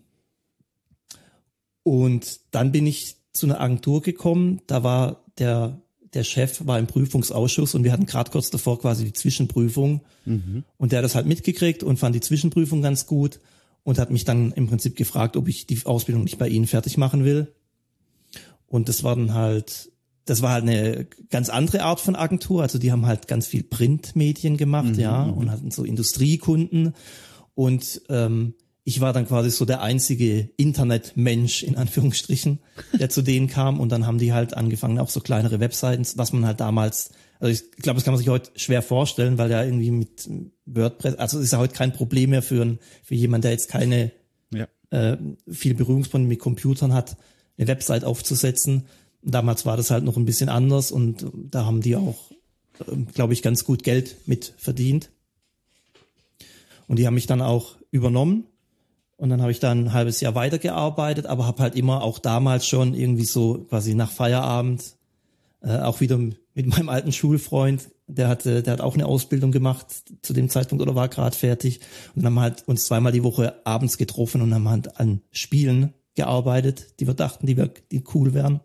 und dann bin ich zu einer Agentur gekommen, da war der der Chef war im Prüfungsausschuss und wir hatten gerade kurz davor quasi die Zwischenprüfung. Mhm. Und der hat das halt mitgekriegt und fand die Zwischenprüfung ganz gut und hat mich dann im Prinzip gefragt, ob ich die Ausbildung nicht bei Ihnen fertig machen will. Und das war dann halt, das war halt eine ganz andere Art von Agentur. Also die haben halt ganz viel Printmedien gemacht, mhm. ja, und hatten so Industriekunden. Und ähm, ich war dann quasi so der einzige Internetmensch, in Anführungsstrichen, der zu denen kam. Und dann haben die halt angefangen, auch so kleinere Webseiten, was man halt damals, also ich glaube, das kann man sich heute schwer vorstellen, weil ja irgendwie mit WordPress, also ist ja heute kein Problem mehr für, ein, für jemand, der jetzt keine ja. äh, viel Berührungspunkte mit Computern hat, eine Website aufzusetzen. Damals war das halt noch ein bisschen anders und da haben die auch, äh, glaube ich, ganz gut Geld mit verdient. Und die haben mich dann auch übernommen. Und dann habe ich da ein halbes Jahr weitergearbeitet, aber habe halt immer auch damals schon irgendwie so quasi nach Feierabend äh, auch wieder mit meinem alten Schulfreund, der hatte, der hat auch eine Ausbildung gemacht zu dem Zeitpunkt oder war gerade fertig. Und dann haben wir halt uns zweimal die Woche abends getroffen und haben halt an Spielen gearbeitet, die wir dachten, die, wir, die cool wären.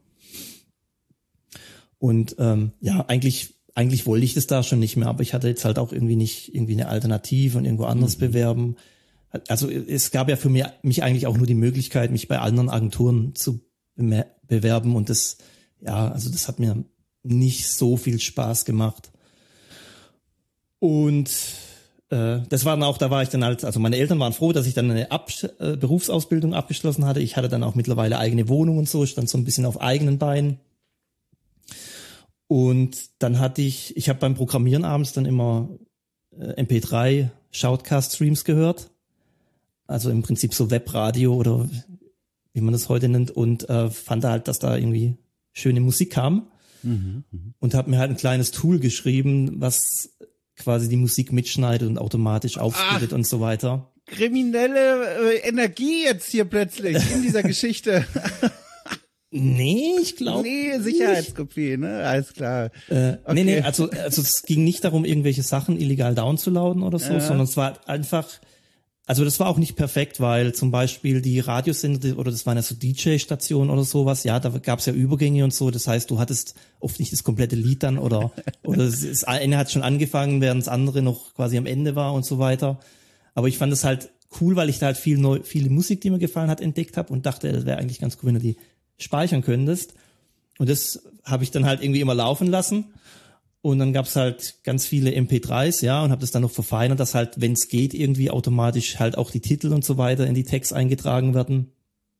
Und ähm, ja, eigentlich eigentlich wollte ich das da schon nicht mehr, aber ich hatte jetzt halt auch irgendwie nicht irgendwie eine Alternative und irgendwo anders mhm. bewerben. Also es gab ja für mich, mich eigentlich auch nur die Möglichkeit, mich bei anderen Agenturen zu be- bewerben und das, ja, also das hat mir nicht so viel Spaß gemacht. Und äh, das war dann auch, da war ich dann halt, also meine Eltern waren froh, dass ich dann eine Ab- äh, Berufsausbildung abgeschlossen hatte. Ich hatte dann auch mittlerweile eigene Wohnung und so, stand so ein bisschen auf eigenen Beinen. Und dann hatte ich, ich habe beim Programmieren abends dann immer äh, M P drei Shoutcast-Streams gehört. Also im Prinzip so Webradio oder wie man das heute nennt und äh, fand halt, dass da irgendwie schöne Musik kam mhm, und habe mir halt ein kleines Tool geschrieben, was quasi die Musik mitschneidet und automatisch aufsplittet und so weiter. Kriminelle äh, Energie jetzt hier plötzlich in dieser Geschichte. Nee, ich glaube Nee, Sicherheitskopie, ne? Alles klar. Äh, okay. Nee, nee, also, also es ging nicht darum, irgendwelche Sachen illegal downzuladen oder so, ja. sondern es war einfach, also das war auch nicht perfekt, weil zum Beispiel die Radiosender, oder das waren ja so D J-Stationen oder sowas, ja, da gab's ja Übergänge und so, das heißt, du hattest oft nicht das komplette Lied dann oder oder das eine hat schon angefangen, während das andere noch quasi am Ende war und so weiter. Aber ich fand es halt cool, weil ich da halt viel neu, viele Musik, die mir gefallen hat, entdeckt habe und dachte, das wäre eigentlich ganz cool, wenn du die speichern könntest. Und das habe ich dann halt irgendwie immer laufen lassen. Und dann gab's halt ganz viele M P dreis, ja, und habe das dann noch verfeinert, dass halt, wenn es geht, irgendwie automatisch halt auch die Titel und so weiter in die Tags eingetragen werden.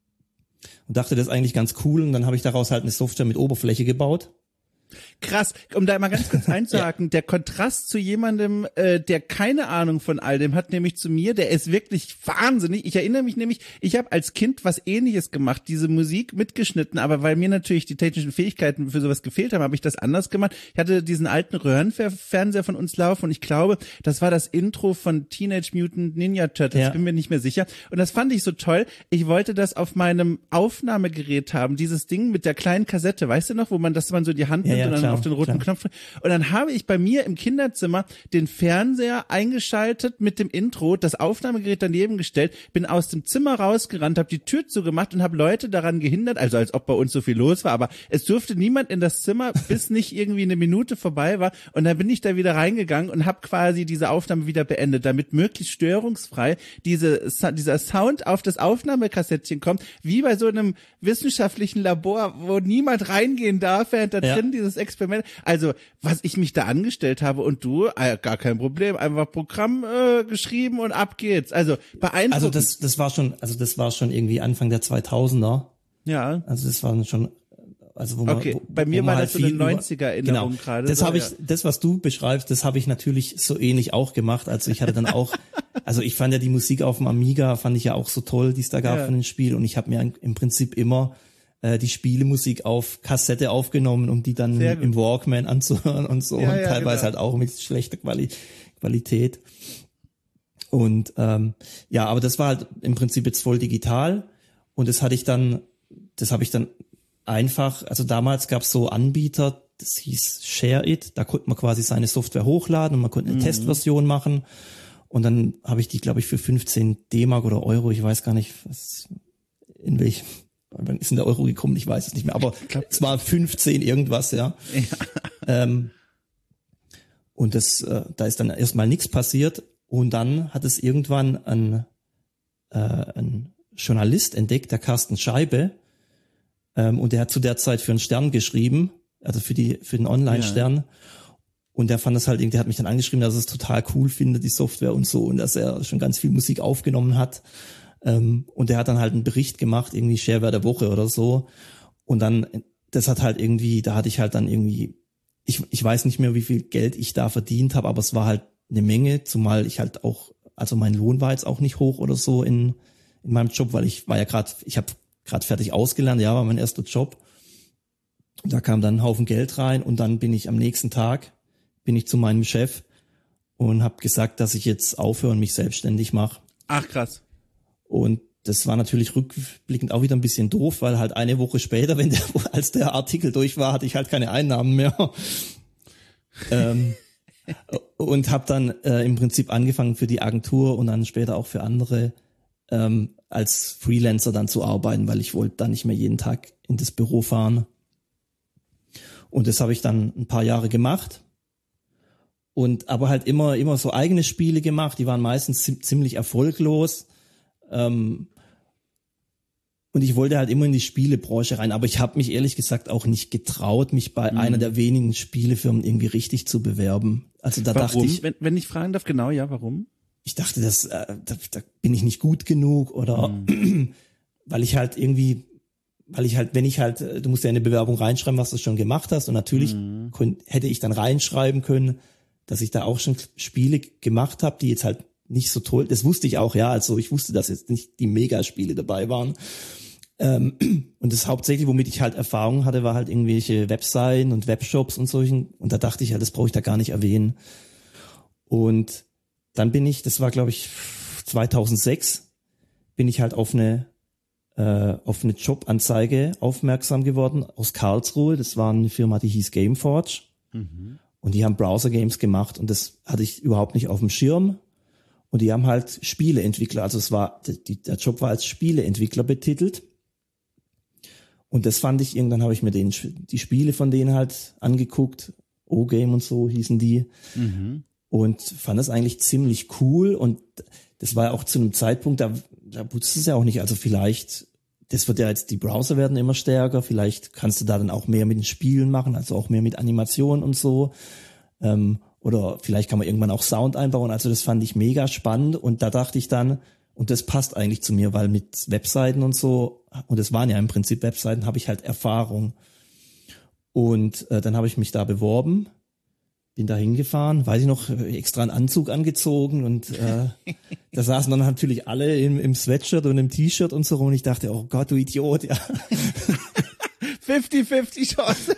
Und dachte, das ist eigentlich ganz cool. Und dann habe ich daraus halt eine Software mit Oberfläche gebaut. Krass, um da mal ganz kurz einzuhaken, ja. Der Kontrast zu jemandem, äh, der keine Ahnung von all dem hat, nämlich zu mir, der ist wirklich wahnsinnig. Ich erinnere mich nämlich, ich habe als Kind was Ähnliches gemacht, diese Musik mitgeschnitten, aber weil mir natürlich die technischen Fähigkeiten für sowas gefehlt haben, habe ich das anders gemacht. Ich hatte diesen alten Röhrenfernseher von uns laufen und ich glaube, das war das Intro von Teenage Mutant Ninja Turtles, ja. bin mir nicht mehr sicher. Und das fand ich so toll. Ich wollte das auf meinem Aufnahmegerät haben, dieses Ding mit der kleinen Kassette, weißt du noch, wo man das man so die Hand ja, nimmt ja, und dann klar, auf den roten klar. Knopf. Und dann habe ich bei mir im Kinderzimmer den Fernseher eingeschaltet mit dem Intro, das Aufnahmegerät daneben gestellt, bin aus dem Zimmer rausgerannt, habe die Tür zugemacht und habe Leute daran gehindert, also als ob bei uns so viel los war, aber es durfte niemand in das Zimmer, bis nicht irgendwie eine Minute vorbei war. Und dann bin ich da wieder reingegangen und habe quasi diese Aufnahme wieder beendet, damit möglichst störungsfrei diese, dieser Sound auf das Aufnahmekassettchen kommt, wie bei so einem wissenschaftlichen Labor, wo niemand reingehen darf, während da drin ja. dieses Experiment. Also, was ich mich da angestellt habe und du, äh, gar kein Problem, einfach Programm äh, geschrieben und ab geht's. Also, beeindruckend. Also das, das war schon, also das war schon irgendwie Anfang der zweitausender. Ja. Also das war schon, also wo man, okay, wo, bei mir wo war man das halt so eine neunziger-Erinnerung genau. gerade. Das so, habe ich, ja. das was du beschreibst, das habe ich natürlich so ähnlich auch gemacht. Also ich hatte dann auch, also ich fand ja die Musik auf dem Amiga, fand ich ja auch so toll, die es da gab ja. von dem Spiel und ich habe mir im Prinzip immer äh, die Spielemusik auf Kassette aufgenommen, um die dann im Walkman anzuhören und so. Ja, und ja, teilweise genau. halt auch mit schlechter Quali- Qualität. Und ähm, ja, aber das war halt im Prinzip jetzt voll digital. Und das hatte ich dann, das habe ich dann einfach, also damals gab es so Anbieter, das hieß Share It, da konnte man quasi seine Software hochladen und man konnte eine mhm. Testversion machen. Und dann habe ich die, glaube ich, für fünfzehn D-Mark oder Euro, ich weiß gar nicht, was, in welchem, wann ist denn der Euro gekommen, ich weiß es nicht mehr, aber es war fünfzehn irgendwas, ja. ja. Ähm, und das, äh, da ist dann erstmal nichts passiert. Und dann hat es irgendwann ein, äh, ein Journalist entdeckt, der Carsten Scheibe, ähm, und der hat zu der Zeit für einen Stern geschrieben, also für die für den Online-Stern. Ja. Und der fand das halt, der hat mich dann angeschrieben, dass er es total cool findet, die Software und so, und dass er schon ganz viel Musik aufgenommen hat. Ähm, und der hat dann halt einen Bericht gemacht, irgendwie Shareware der Woche oder so. Und dann, das hat halt irgendwie, da hatte ich halt dann irgendwie, ich ich weiß nicht mehr, wie viel Geld ich da verdient habe, aber es war halt eine Menge, zumal ich halt auch, also mein Lohn war jetzt auch nicht hoch oder so in in meinem Job, weil ich war ja gerade, ich habe gerade fertig ausgelernt, ja, war mein erster Job. Da kam dann ein Haufen Geld rein und dann bin ich am nächsten Tag, bin ich zu meinem Chef und habe gesagt, dass ich jetzt aufhöre und mich selbstständig mache. Ach, krass. Und das war natürlich rückblickend auch wieder ein bisschen doof, weil halt eine Woche später, wenn der, als der Artikel durch war, hatte ich halt keine Einnahmen mehr. ähm, und habe dann äh, im Prinzip angefangen für die Agentur und dann später auch für andere ähm, als Freelancer dann zu arbeiten, weil ich wollte dann nicht mehr jeden Tag in das Büro fahren. Und das habe ich dann ein paar Jahre gemacht. Und aber halt immer immer so eigene Spiele gemacht, die waren meistens ziemlich erfolglos. Ähm, und ich wollte halt immer in die Spielebranche rein, aber ich habe mich ehrlich gesagt auch nicht getraut, mich bei mhm. einer der wenigen Spielefirmen irgendwie richtig zu bewerben. Also da warum? dachte ich, wenn, wenn ich fragen darf, genau, ja, warum? Ich dachte, das, äh, da, da bin ich nicht gut genug oder mhm. weil ich halt irgendwie, weil ich halt, wenn ich halt, du musst ja in eine Bewerbung reinschreiben, was du schon gemacht hast, und natürlich mhm. kon- hätte ich dann reinschreiben können, dass ich da auch schon Spiele gemacht habe, die jetzt halt nicht so toll, das wusste ich auch, ja, also ich wusste, dass jetzt nicht die Megaspiele dabei waren. Ähm, und das hauptsächlich, womit ich halt Erfahrung hatte, war halt irgendwelche Webseiten und Webshops und solchen, und da dachte ich, ja, das brauche ich da gar nicht erwähnen. Und dann bin ich, das war glaube ich zweitausendsechs, bin ich halt auf eine äh, auf eine Jobanzeige aufmerksam geworden aus Karlsruhe. Das war eine Firma, die hieß Gameforge. Mhm. Und die haben Browser-Games gemacht, und das hatte ich überhaupt nicht auf dem Schirm. Und die haben halt Spieleentwickler, also es war, die, der Job war als Spieleentwickler betitelt. Und das fand ich, irgendwann habe ich mir den, die Spiele von denen halt angeguckt, O-Game und so hießen die. Mhm. Und fand das eigentlich ziemlich cool, und das war ja auch zu einem Zeitpunkt, da, da wusste es ja auch nicht, also vielleicht, das wird ja jetzt, die Browser werden immer stärker, vielleicht kannst du da dann auch mehr mit den Spielen machen, also auch mehr mit Animationen und so, ähm, oder vielleicht kann man irgendwann auch Sound einbauen, also das fand ich mega spannend, und da dachte ich dann, und das passt eigentlich zu mir, weil mit Webseiten und so, und es waren ja im Prinzip Webseiten, habe ich halt Erfahrung, und äh, dann habe ich mich da beworben. Bin da hingefahren, weiß ich noch, extra einen Anzug angezogen, und äh, da saßen dann natürlich alle im, im Sweatshirt und im T-Shirt und so rum, und ich dachte, oh Gott, du Idiot, ja. fünfzig fünfzig Chance.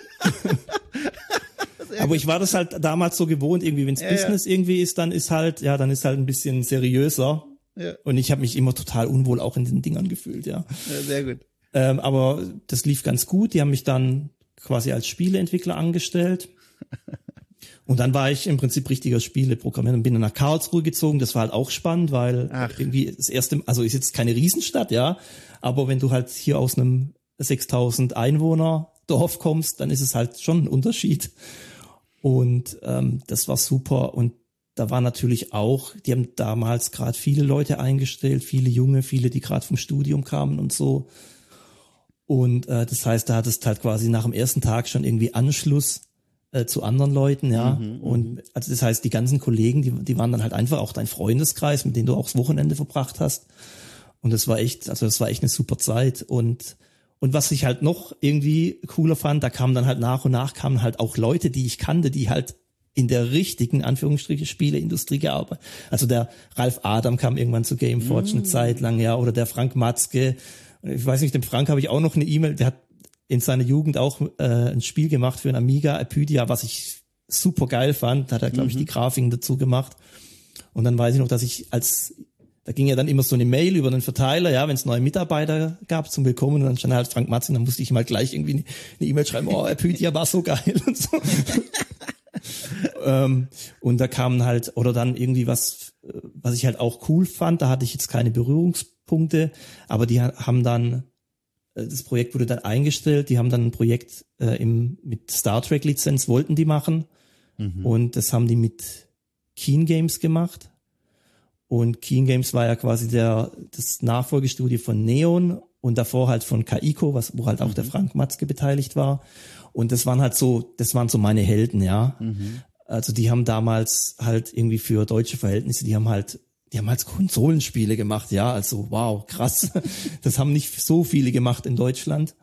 Aber ich war das halt damals so gewohnt, irgendwie, wenns ja, Business ja. irgendwie ist, dann ist halt, ja, dann ist halt ein bisschen seriöser. Ja. Und ich habe mich immer total unwohl auch in den Dingern gefühlt, ja. Ja, sehr gut. Ähm, aber das lief ganz gut, die haben mich dann quasi als Spieleentwickler angestellt. Und dann war ich im Prinzip richtiger Spieleprogrammierer und bin dann nach Karlsruhe gezogen. Das war halt auch spannend, weil Ach. irgendwie das erste, also ist jetzt keine Riesenstadt, ja, aber wenn du halt hier aus einem sechstausend Einwohner Dorf kommst, dann ist es halt schon ein Unterschied. Und ähm, das war super. Und da war natürlich auch, die haben damals gerade viele Leute eingestellt, viele Junge, viele, die gerade vom Studium kamen und so. Und äh, das heißt, da hattest halt quasi nach dem ersten Tag schon irgendwie Anschluss äh, zu anderen Leuten, ja. Mhm, und also das heißt, die ganzen Kollegen, die, die waren dann halt einfach auch dein Freundeskreis, mit dem du auch das Wochenende verbracht hast. Und das war echt, also das war echt eine super Zeit. Und und was ich halt noch irgendwie cooler fand, da kamen dann halt nach und nach kamen halt auch Leute, die ich kannte, die halt in der richtigen, Anführungsstriche, Spieleindustrie gearbeitet. Also der Ralf Adam kam irgendwann zu Gameforge mm. eine Zeit lang, ja, oder der Frank Matzke. Ich weiß nicht, dem Frank habe ich auch noch eine E-Mail, der hat in seiner Jugend auch äh, ein Spiel gemacht für ein Amiga, Apydia, was ich super geil fand. Da hat er, glaube ich, die Grafiken dazu gemacht. Und dann weiß ich noch, dass ich als, da ging ja dann immer so eine Mail über den Verteiler, ja, wenn es neue Mitarbeiter gab zum Willkommen, und dann stand halt Frank Matzing, dann musste ich mal gleich irgendwie eine eine E-Mail schreiben, oh, Apydia war so geil und so. ähm, und da kamen halt, oder dann irgendwie was, was ich halt auch cool fand, da hatte ich jetzt keine Berührungspunkte, aber die haben dann, das Projekt wurde dann eingestellt, die haben dann ein Projekt äh, im, mit Star Trek Lizenz, wollten die machen, mhm. und das haben die mit Keen Games gemacht. Und Keen Games war ja quasi der das Nachfolgestudio von Neon und davor halt von Kaiko, was wo halt auch mhm. der Frank Matzke beteiligt war. Und das waren halt so, das waren so meine Helden, ja. Mhm. Also die haben damals halt irgendwie für deutsche Verhältnisse, die haben halt, die haben halt Konsolenspiele gemacht, ja. Also wow, krass. Das haben nicht so viele gemacht in Deutschland.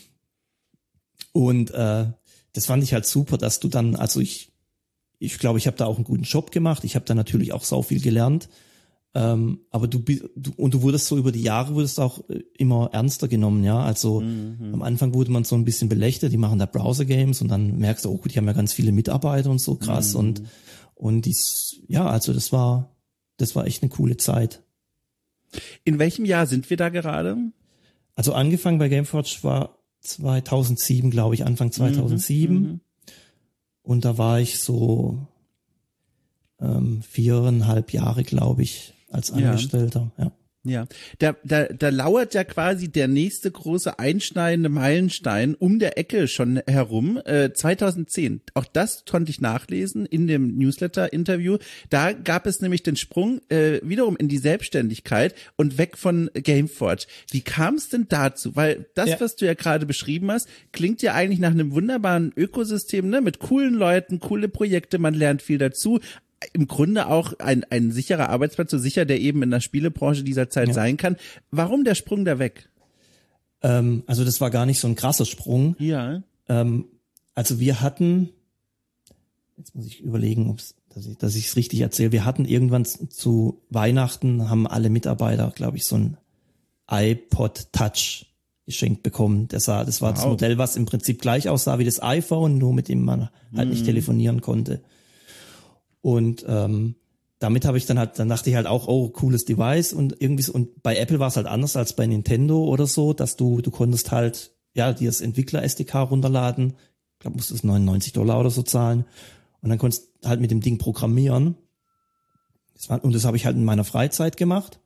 Und äh, das fand ich halt super, dass du dann, also ich, ich glaube, ich habe da auch einen guten Job gemacht. Ich habe da natürlich auch sau viel gelernt. Ähm, aber du, du und du wurdest so über die Jahre wurdest auch immer ernster genommen, ja. Also mhm. am Anfang wurde man so ein bisschen belächelt, die machen da Browser-Games und dann merkst du, oh gut, die haben ja ganz viele Mitarbeiter und so krass mhm. und und dies, ja, also das war das war echt eine coole Zeit. In welchem Jahr sind wir da gerade? Also angefangen bei Gameforge war zweitausendsieben, glaube ich, Anfang zweitausendsieben. Mhm. Und da war ich so ähm, viereinhalb Jahre, glaube ich, als Angestellter, ja. Ja, da, da, da lauert ja quasi der nächste große einschneidende Meilenstein um der Ecke schon herum, äh, zweitausendzehn. Auch das konnte ich nachlesen in dem Newsletter-Interview. Da gab es nämlich den Sprung äh, wiederum in die Selbstständigkeit und weg von Gameforge. Wie kam es denn dazu? Weil das, ja. was du ja gerade beschrieben hast, klingt ja eigentlich nach einem wunderbaren Ökosystem, ne, mit coolen Leuten, coole Projekte, man lernt viel dazu. Im Grunde auch ein, ein sicherer Arbeitsplatz, so sicher der eben in der Spielebranche dieser Zeit ja. sein kann. Warum der Sprung da weg? Ähm, also das war gar nicht so ein krasser Sprung. Ja. Ähm, also wir hatten, jetzt muss ich überlegen, ob's, dass ich dass ich es richtig erzähle. Wir hatten irgendwann zu Weihnachten, haben alle Mitarbeiter, glaube ich, so ein iPod Touch geschenkt bekommen. Das war, das war wow. das Modell, was im Prinzip gleich aussah wie das iPhone, nur mit dem man halt mhm. nicht telefonieren konnte. Und ähm, damit habe ich dann halt, dann dachte ich halt auch, oh, cooles Device und irgendwie so, und bei Apple war es halt anders als bei Nintendo oder so, dass du, du konntest halt, ja, dir das Entwickler-S D K runterladen, ich glaube, musstest neunundneunzig Dollar oder so zahlen und dann konntest halt mit dem Ding programmieren. Das war, und das habe ich halt in meiner Freizeit gemacht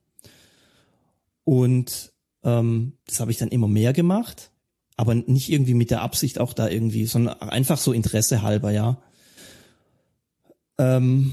und ähm, das habe ich dann immer mehr gemacht, aber nicht irgendwie mit der Absicht auch da irgendwie, sondern einfach so Interesse halber, ja. Ähm,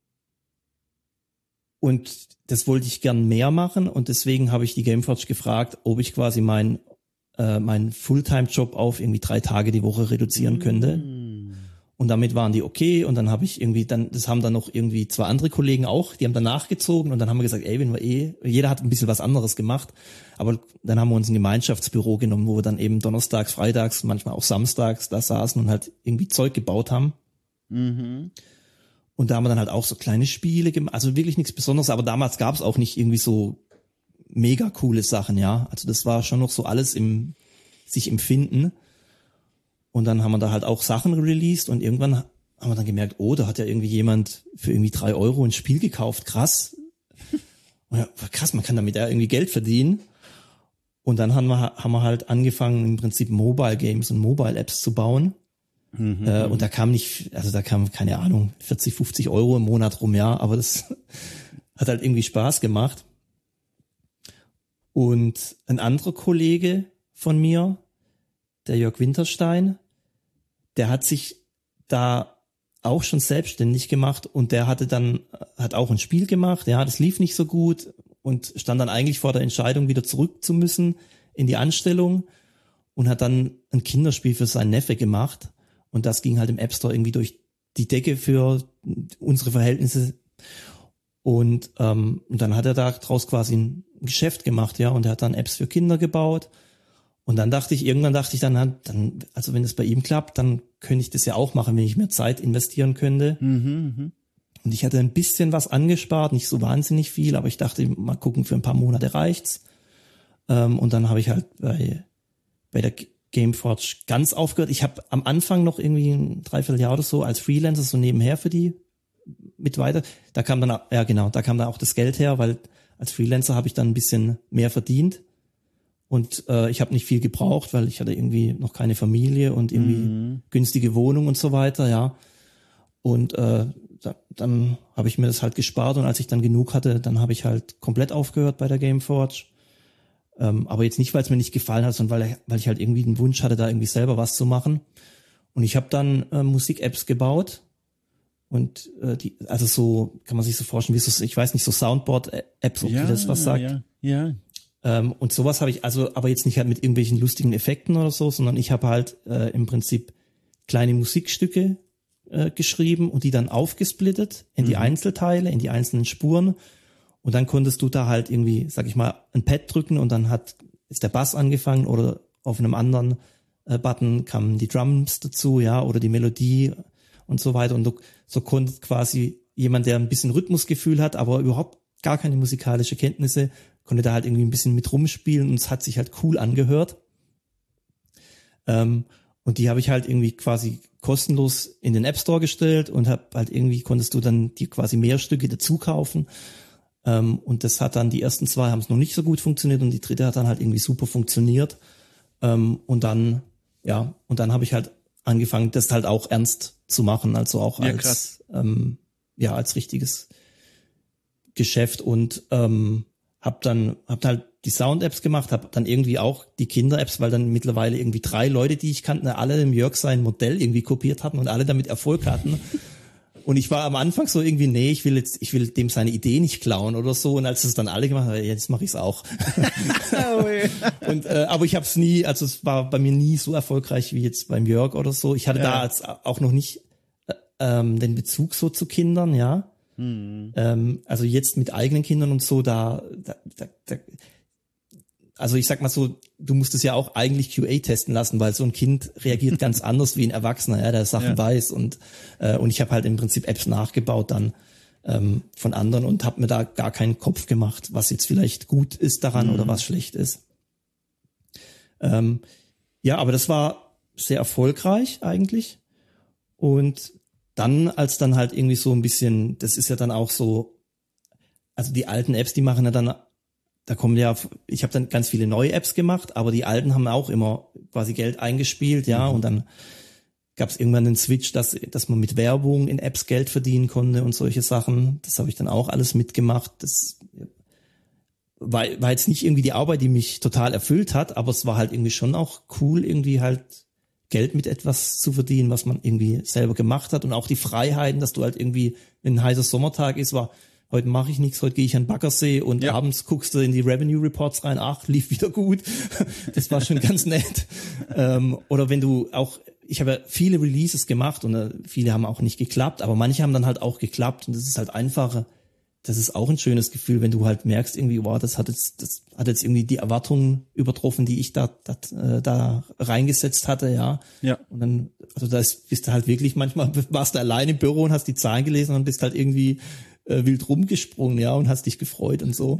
und das wollte ich gern mehr machen und deswegen habe ich die Gameforge gefragt, ob ich quasi mein äh, meinen Fulltime-Job auf irgendwie drei Tage die Woche reduzieren könnte. Mm. Und damit waren die okay und dann habe ich irgendwie dann, das haben dann noch irgendwie zwei andere Kollegen auch, die haben dann nachgezogen und dann haben wir gesagt, ey, wenn wir eh, jeder hat ein bisschen was anderes gemacht, aber dann haben wir uns ein Gemeinschaftsbüro genommen, wo wir dann eben donnerstags, freitags, manchmal auch samstags da saßen und halt irgendwie Zeug gebaut haben. Mhm. Und da haben wir dann halt auch so kleine Spiele gemacht, also wirklich nichts Besonderes, aber damals gab es auch nicht irgendwie so mega coole Sachen, ja. Also das war schon noch so alles im sich empfinden. Und dann haben wir da halt auch Sachen released und irgendwann haben wir dann gemerkt, oh, da hat ja irgendwie jemand für irgendwie drei Euro ein Spiel gekauft, krass. Und ja, krass, man kann damit ja irgendwie Geld verdienen. Und dann haben wir, haben wir halt angefangen, im Prinzip Mobile Games und Mobile Apps zu bauen. Mhm. Äh, und da kam nicht, also da kam, keine Ahnung, vierzig, fünfzig Euro im Monat rum, ja, aber das hat halt irgendwie Spaß gemacht. Und ein anderer Kollege von mir, der Jörg Winterstein, der hat sich da auch schon selbstständig gemacht und der hatte dann, hat auch ein Spiel gemacht, ja, das lief nicht so gut und stand dann eigentlich vor der Entscheidung, wieder zurück zu müssen in die Anstellung und hat dann ein Kinderspiel für seinen Neffe gemacht. Und das ging halt im App Store irgendwie durch die Decke für unsere Verhältnisse. Und, ähm, und dann hat er da draus quasi ein Geschäft gemacht, ja. Und er hat dann Apps für Kinder gebaut. Und dann dachte ich, irgendwann dachte ich dann, dann also wenn es bei ihm klappt, dann könnte ich das ja auch machen, wenn ich mehr Zeit investieren könnte. Mhm, mh. Und ich hatte ein bisschen was angespart, nicht so wahnsinnig viel, aber ich dachte, mal gucken, für ein paar Monate reicht's. Ähm, und dann habe ich halt bei, bei der Gameforge ganz aufgehört. Ich habe am Anfang noch irgendwie ein Dreivierteljahr oder so als Freelancer so nebenher für die mit weiter. Da kam dann, ja genau, da kam dann auch das Geld her, weil als Freelancer habe ich dann ein bisschen mehr verdient und äh, ich habe nicht viel gebraucht, weil ich hatte irgendwie noch keine Familie und irgendwie mhm. günstige Wohnung und so weiter, ja. Und äh, da, dann habe ich mir das halt gespart und als ich dann genug hatte, dann habe ich halt komplett aufgehört bei der Gameforge. Ähm, aber jetzt nicht, weil es mir nicht gefallen hat, sondern weil, weil ich halt irgendwie den Wunsch hatte, da irgendwie selber was zu machen. Und ich habe dann äh, Musik-Apps gebaut und äh, die, also so kann man sich so vorstellen, wie so, ich weiß nicht, so Soundboard-Apps, ob ja, die das was sagt. Ja, ja. Ähm, und sowas habe ich, also aber jetzt nicht halt mit irgendwelchen lustigen Effekten oder so, sondern ich habe halt äh, im Prinzip kleine Musikstücke äh, geschrieben und die dann aufgesplittet in die mhm. Einzelteile, in die einzelnen Spuren. Und dann konntest du da halt irgendwie, sag ich mal, ein Pad drücken und dann hat ist der Bass angefangen oder auf einem anderen äh, Button kamen die Drums dazu, ja, oder die Melodie und so weiter. Und du, so konnte quasi jemand, der ein bisschen Rhythmusgefühl hat, aber überhaupt gar keine musikalische Kenntnisse, konnte da halt irgendwie ein bisschen mit rumspielen und es hat sich halt cool angehört. Ähm, und die habe ich halt irgendwie quasi kostenlos in den App Store gestellt und hab halt irgendwie konntest du dann die quasi mehr Stücke dazu kaufen. Um, und das hat dann, die ersten zwei haben es noch nicht so gut funktioniert und die dritte hat dann halt irgendwie super funktioniert. Um, und dann, ja, und dann habe ich halt angefangen, das halt auch ernst zu machen, also auch ja, als, ähm, ja, als richtiges Geschäft und ähm, hab dann, hab halt die Sound-Apps gemacht, hab dann irgendwie auch die Kinder-Apps, weil dann mittlerweile irgendwie drei Leute, die ich kannte, alle im Jörg sein Modell irgendwie kopiert hatten und alle damit Erfolg hatten. Und ich war am Anfang so irgendwie, nee, ich will jetzt, ich will dem seine Idee nicht klauen oder so. Und als es dann alle gemacht haben, jetzt mache ich es auch. und äh, aber ich habe es nie, also es war bei mir nie so erfolgreich wie jetzt beim Jörg oder so. Ich hatte ja. da als auch noch nicht äh, ähm, den Bezug so zu Kindern, ja. Hm. Ähm, also jetzt mit eigenen Kindern und so, da, da, da, da also ich sag mal so, du musst es ja auch eigentlich Q A testen lassen, weil so ein Kind reagiert ganz anders wie ein Erwachsener, ja, der Sachen ja. weiß und äh, und ich habe halt im Prinzip Apps nachgebaut dann ähm, von anderen und habe mir da gar keinen Kopf gemacht, was jetzt vielleicht gut ist daran mhm. oder was schlecht ist. Ähm, ja, aber das war sehr erfolgreich eigentlich und dann, als dann halt irgendwie so ein bisschen, das ist ja dann auch so, also die alten Apps, die machen ja dann Da kommen ja, ich habe dann ganz viele neue Apps gemacht, aber die alten haben auch immer quasi Geld eingespielt, ja, mhm. und dann gab es irgendwann den Switch, dass dass man mit Werbung in Apps Geld verdienen konnte und solche Sachen. Das habe ich dann auch alles mitgemacht. Das war, war jetzt nicht irgendwie die Arbeit, die mich total erfüllt hat, aber es war halt irgendwie schon auch cool, irgendwie halt Geld mit etwas zu verdienen, was man irgendwie selber gemacht hat und auch die Freiheiten, dass du halt irgendwie, wenn ein heißer Sommertag ist, war heute mache ich nichts, heute gehe ich an den Baggersee und ja. abends guckst du in die Revenue Reports rein, ach, lief wieder gut. Das war schon ganz nett. ähm, oder wenn du auch, ich habe ja viele Releases gemacht und äh, viele haben auch nicht geklappt, aber manche haben dann halt auch geklappt und das ist halt einfacher. Das ist auch ein schönes Gefühl, wenn du halt merkst irgendwie, wow, das hat jetzt, das hat jetzt irgendwie die Erwartungen übertroffen, die ich da, da, äh, da reingesetzt hatte, ja. Ja. Und dann, also da ist, bist du halt wirklich manchmal, warst du allein im Büro und hast die Zahlen gelesen und bist halt irgendwie wild rumgesprungen, ja, und hast dich gefreut und so.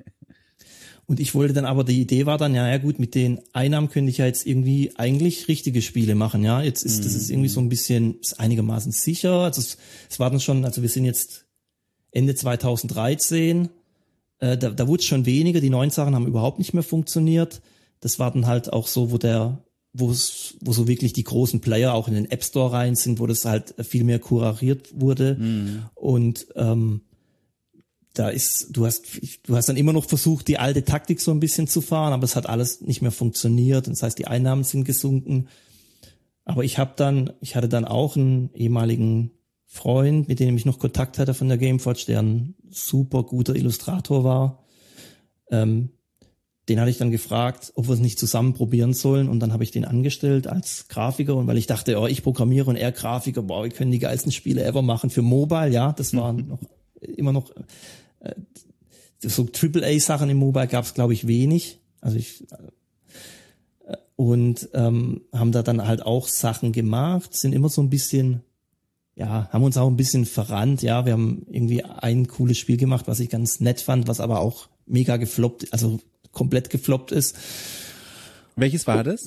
Und ich wollte dann aber, die Idee war dann, ja, ja gut, mit den Einnahmen könnte ich ja jetzt irgendwie eigentlich richtige Spiele machen, ja. Jetzt ist, mhm. das ist irgendwie so ein bisschen, ist einigermaßen sicher. Also es, es war dann schon, also wir sind jetzt Ende zweitausenddreizehn, äh, da, da wurde es schon weniger, die neuen Sachen haben überhaupt nicht mehr funktioniert. Das war dann halt auch so, wo der, wo es, wo so wirklich die großen Player auch in den App Store rein sind, wo das halt viel mehr kuratiert wurde. Mhm. Und ähm, da ist, du hast, du hast dann immer noch versucht, die alte Taktik so ein bisschen zu fahren, aber es hat alles nicht mehr funktioniert. Das heißt, die Einnahmen sind gesunken. Aber ich habe dann, ich hatte dann auch einen ehemaligen Freund, mit dem ich noch Kontakt hatte von der Gameforge, der ein super guter Illustrator war. Ähm, Den hatte ich dann gefragt, ob wir es nicht zusammen probieren sollen und dann habe ich den angestellt als Grafiker und weil ich dachte, oh, ich programmiere und er Grafiker, boah, wir können die geilsten Spiele ever machen für Mobile, ja, das waren noch immer noch äh, so Triple A Sachen im Mobile gab es, glaube ich, wenig. Also ich äh, und ähm, haben da dann halt auch Sachen gemacht, sind immer so ein bisschen, ja, haben uns auch ein bisschen verrannt, ja, wir haben irgendwie ein cooles Spiel gemacht, was ich ganz nett fand, was aber auch mega gefloppt, also komplett gefloppt ist. Welches war das?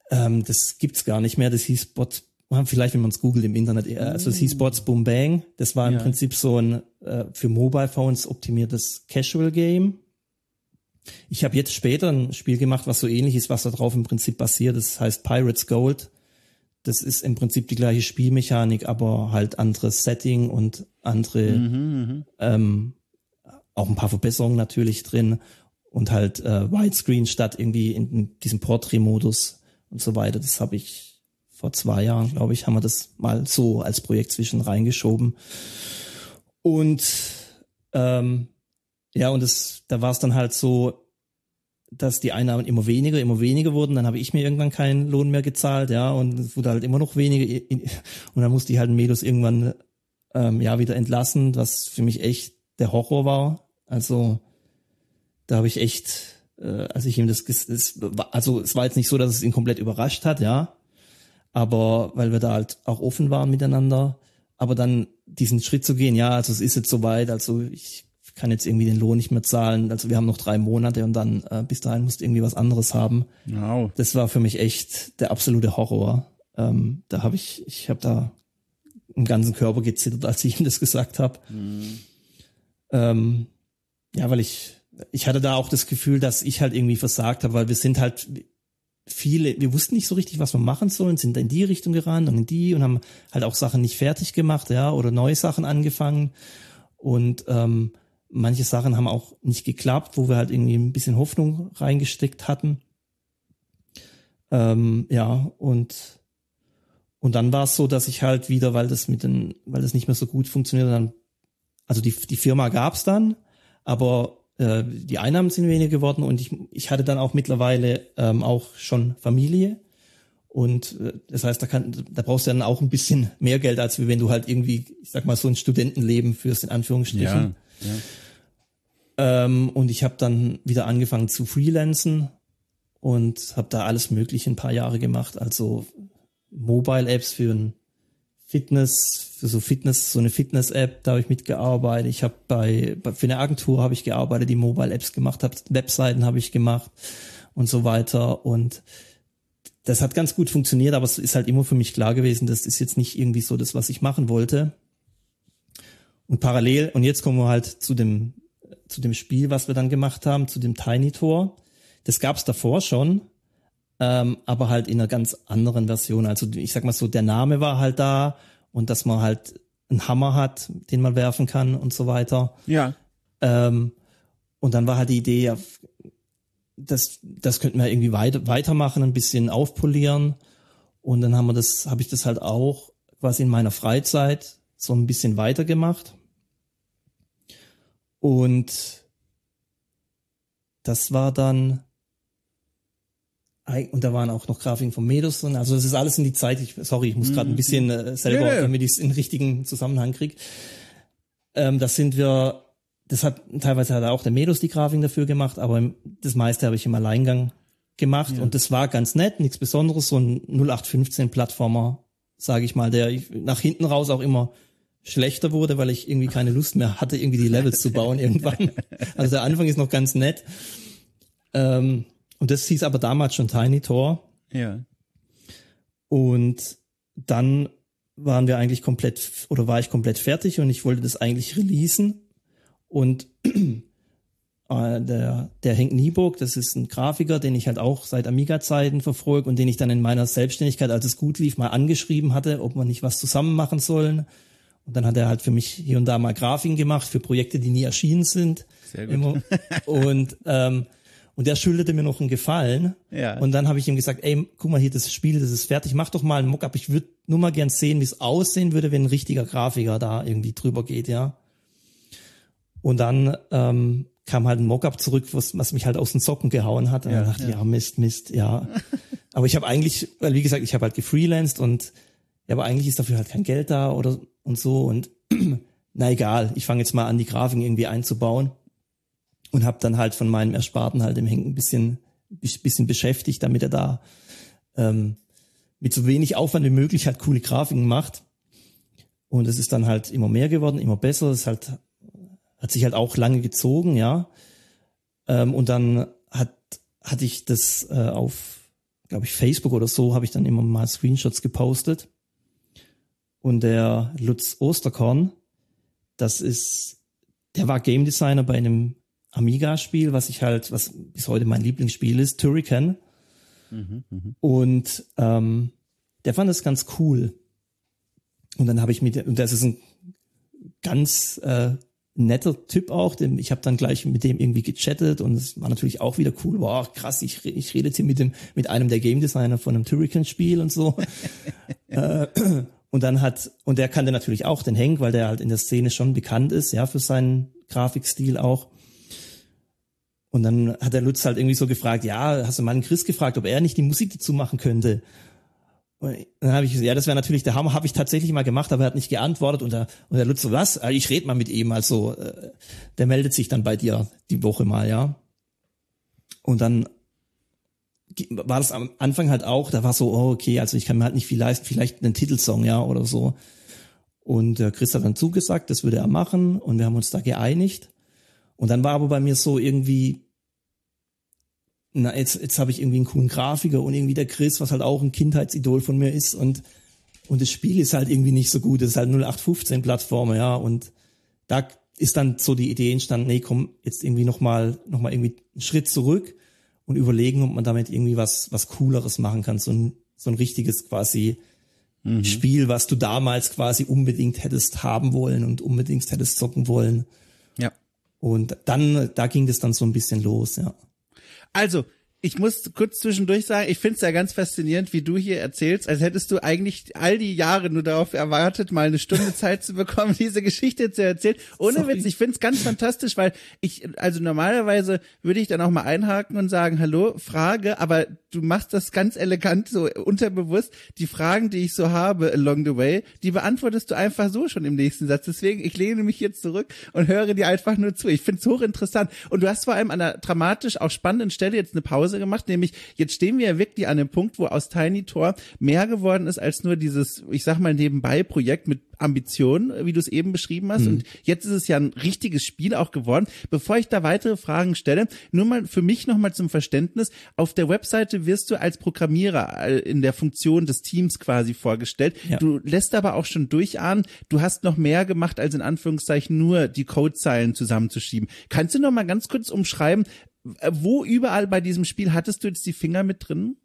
Ähm, das gibt's gar nicht mehr. Das hieß Bots, vielleicht wenn man es googelt im Internet. Also es hieß Bots Boom Bang. Das war im Ja. Prinzip so ein äh, für Mobile Phones optimiertes Casual Game. Ich habe jetzt später ein Spiel gemacht, was so ähnlich ist, was da drauf im Prinzip basiert. Das heißt Pirates Gold. Das ist im Prinzip die gleiche Spielmechanik, aber halt anderes Setting und andere, mhm, ähm, auch ein paar Verbesserungen natürlich drin und halt äh, Widescreen statt irgendwie in diesem Portrait-Modus und so weiter. Das habe ich vor zwei Jahren, glaube ich, haben wir das mal so als Projekt zwischen reingeschoben. Und ähm, ja, und das, da war es dann halt so, dass die Einnahmen immer weniger, immer weniger wurden. Dann habe ich mir irgendwann keinen Lohn mehr gezahlt, ja, und es wurde halt immer noch weniger. Und dann musste ich halt Medus irgendwann ähm, ja wieder entlassen, was für mich echt der Horror war. Also da habe ich echt, äh, als ich ihm das, das, also es war jetzt nicht so, dass es ihn komplett überrascht hat, ja, aber weil wir da halt auch offen waren miteinander. Aber dann diesen Schritt zu gehen, ja, also es ist jetzt soweit, also ich kann jetzt irgendwie den Lohn nicht mehr zahlen, also wir haben noch drei Monate und dann äh, bis dahin musst du irgendwie was anderes haben. Wow. Das war für mich echt der absolute Horror. Ähm, da habe ich, ich habe da im ganzen Körper gezittert, als ich ihm das gesagt habe. Mhm. Ähm, ja, weil ich, ich hatte da auch das Gefühl, dass ich halt irgendwie versagt habe, weil wir sind halt viele, wir wussten nicht so richtig, was wir machen sollen, sind in die Richtung gerannt und in die und haben halt auch Sachen nicht fertig gemacht, ja, oder neue Sachen angefangen und ähm, manche Sachen haben auch nicht geklappt, wo wir halt irgendwie ein bisschen Hoffnung reingesteckt hatten. Ähm, ja, und und dann war es so, dass ich halt wieder, weil das mit den, weil das nicht mehr so gut funktioniert, dann, also die die Firma gab's dann, aber äh, die Einnahmen sind weniger geworden und ich ich hatte dann auch mittlerweile ähm, auch schon Familie und äh, das heißt, da kann, da brauchst du dann auch ein bisschen mehr Geld, als wie wenn du halt irgendwie, ich sag mal, so ein Studentenleben führst, in Anführungsstrichen. Ja, ja. Ähm, und ich habe dann wieder angefangen zu freelancen und habe da alles Mögliche ein paar Jahre gemacht. Also Mobile-Apps für ein Fitness, für so Fitness, so eine Fitness-App, da habe ich mitgearbeitet. Ich habe bei, bei für eine Agentur habe ich gearbeitet, die Mobile-Apps gemacht hat, Webseiten habe ich gemacht und so weiter. Und das hat ganz gut funktioniert, aber es ist halt immer für mich klar gewesen, das ist jetzt nicht irgendwie so das, was ich machen wollte. Und parallel, und jetzt kommen wir halt zu dem zu dem Spiel, was wir dann gemacht haben, zu dem Tiny Tor. Das gab's davor schon, ähm, aber halt in einer ganz anderen Version. Also ich sag mal so, der Name war halt da und dass man halt einen Hammer hat, den man werfen kann und so weiter. Ja. Ähm, und dann war halt die Idee, ja, das, das könnten wir irgendwie weiter, weitermachen, ein bisschen aufpolieren. Und dann haben wir das, habe ich das halt auch quasi in meiner Freizeit so ein bisschen weitergemacht. Und das war dann, und da waren auch noch Grafiken von Medus drin. Also das ist alles in die Zeit. Ich, sorry, ich muss gerade ein bisschen äh, selber, yeah. damit ich es in den richtigen Zusammenhang kriege. Ähm, das sind wir, das hat teilweise hat auch der Medus die Grafiken dafür gemacht, aber das meiste habe ich im Alleingang gemacht. Ja. Und das war ganz nett, nichts Besonderes, so ein null acht fünfzehn Plattformer, sage ich mal, der nach hinten raus auch immer schlechter wurde, weil ich irgendwie keine Lust mehr hatte, irgendwie die Levels zu bauen irgendwann. Also der Anfang ist noch ganz nett. Ähm, und das hieß aber damals schon Tiny Tor. Ja. Und dann waren wir eigentlich komplett, oder war ich komplett fertig und ich wollte das eigentlich releasen. Und äh, der, der Henk Nieburg, das ist ein Grafiker, den ich halt auch seit Amiga-Zeiten verfolge und den ich dann in meiner Selbstständigkeit, als es gut lief, mal angeschrieben hatte, ob wir nicht was zusammen machen sollen. Und dann hat er halt für mich hier und da mal Grafiken gemacht für Projekte, die nie erschienen sind. Sehr gut. Immer. Und ähm, und der schuldete mir noch einen Gefallen. Ja. Und dann habe ich ihm gesagt, ey, guck mal hier, das Spiel, das ist fertig, mach doch mal einen Mockup. Ich würde nur mal gern sehen, wie es aussehen würde, wenn ein richtiger Grafiker da irgendwie drüber geht, ja. Und dann ähm, kam halt ein Mockup zurück, was, was mich halt aus den Socken gehauen hat. Und ja, dann dachte ich, ja. ja, Mist, Mist, ja. Aber ich habe eigentlich, weil wie gesagt, ich habe halt gefreelanced und ja, aber eigentlich ist dafür halt kein Geld da oder und so. Und na egal, ich fange jetzt mal an, die Grafiken irgendwie einzubauen. Und habe dann halt von meinem Ersparten halt im Henk ein bisschen, bisschen beschäftigt, damit er da ähm, mit so wenig Aufwand wie möglich halt coole Grafiken macht. Und es ist dann halt immer mehr geworden, immer besser. Es halt hat sich halt auch lange gezogen, ja. Ähm, und dann hat hatte ich das äh, auf glaube ich, Facebook oder so, habe ich dann immer mal Screenshots gepostet. Und der Lutz Osterkorn, das ist, der war Game Designer bei einem Amiga-Spiel, was ich halt, was bis heute mein Lieblingsspiel ist, Turrican. Mhm, mh. Und ähm, der fand das ganz cool. Und dann habe ich mit, und das ist ein ganz äh, netter Typ auch, dem, ich habe dann gleich mit dem irgendwie gechattet und es war natürlich auch wieder cool, wow, krass, ich, ich rede jetzt hier mit dem, mit einem der Game Designer von einem Turrican-Spiel und so. äh, und dann hat, und der kannte natürlich auch den Henk, weil der halt in der Szene schon bekannt ist, ja, für seinen Grafikstil auch. Und dann hat der Lutz halt irgendwie so gefragt, ja, hast du mal den Chris gefragt, ob er nicht die Musik dazu machen könnte? Und dann habe ich gesagt, ja, das wäre natürlich der Hammer, habe ich tatsächlich mal gemacht, aber er hat nicht geantwortet. Und der, und der Lutz so, was? Ich rede mal mit ihm, also äh, der meldet sich dann bei dir die Woche mal, ja. Und dann war das am Anfang halt auch, da war so, oh, okay, also ich kann mir halt nicht viel leisten, vielleicht einen Titelsong, ja, oder so. Und der Chris hat dann zugesagt, das würde er machen und wir haben uns da geeinigt. Und dann war aber bei mir so irgendwie, na, jetzt, jetzt habe ich irgendwie einen coolen Grafiker und irgendwie der Chris, was halt auch ein Kindheitsidol von mir ist und, und das Spiel ist halt irgendwie nicht so gut, das ist halt null acht fünfzehn Plattform, ja, und da ist dann so die Idee entstanden, nee, komm, jetzt irgendwie nochmal, noch mal irgendwie einen Schritt zurück und überlegen, ob man damit irgendwie was, was Cooleres machen kann, so ein, so ein richtiges quasi mhm. Spiel, was du damals quasi unbedingt hättest haben wollen und unbedingt hättest zocken wollen. Ja. Und dann, da ging das dann so ein bisschen los, ja. Also, ich muss kurz zwischendurch sagen, ich finde es ja ganz faszinierend, wie du hier erzählst, als hättest du eigentlich all die Jahre nur darauf erwartet, mal eine Stunde Zeit zu bekommen, diese Geschichte zu erzählen. Ohne Sorry. Witz, ich finde es ganz fantastisch, weil ich, also normalerweise würde ich dann auch mal einhaken und sagen, hallo, Frage, aber du machst das ganz elegant, so unterbewusst. Die Fragen, die ich so habe along the way, die beantwortest du einfach so schon im nächsten Satz. Deswegen, ich lehne mich jetzt zurück und höre dir einfach nur zu. Ich finde es hochinteressant. Und du hast vor allem an einer dramatisch auch spannenden Stelle jetzt eine Pause gemacht, nämlich jetzt stehen wir ja wirklich an dem Punkt, wo aus Tiny Tor mehr geworden ist als nur dieses, ich sag mal nebenbei Projekt mit Ambitionen, wie du es eben beschrieben hast. Mhm. Und jetzt ist es ja ein richtiges Spiel auch geworden. Bevor ich da weitere Fragen stelle, nur mal für mich nochmal zum Verständnis, auf der Webseite wirst du als Programmierer in der Funktion des Teams quasi vorgestellt. Ja. Du lässt aber auch schon durchahnen, du hast noch mehr gemacht, als in Anführungszeichen nur die Codezeilen zusammenzuschieben. Kannst du noch mal ganz kurz umschreiben, wo überall bei diesem Spiel hattest du jetzt die Finger mit drin?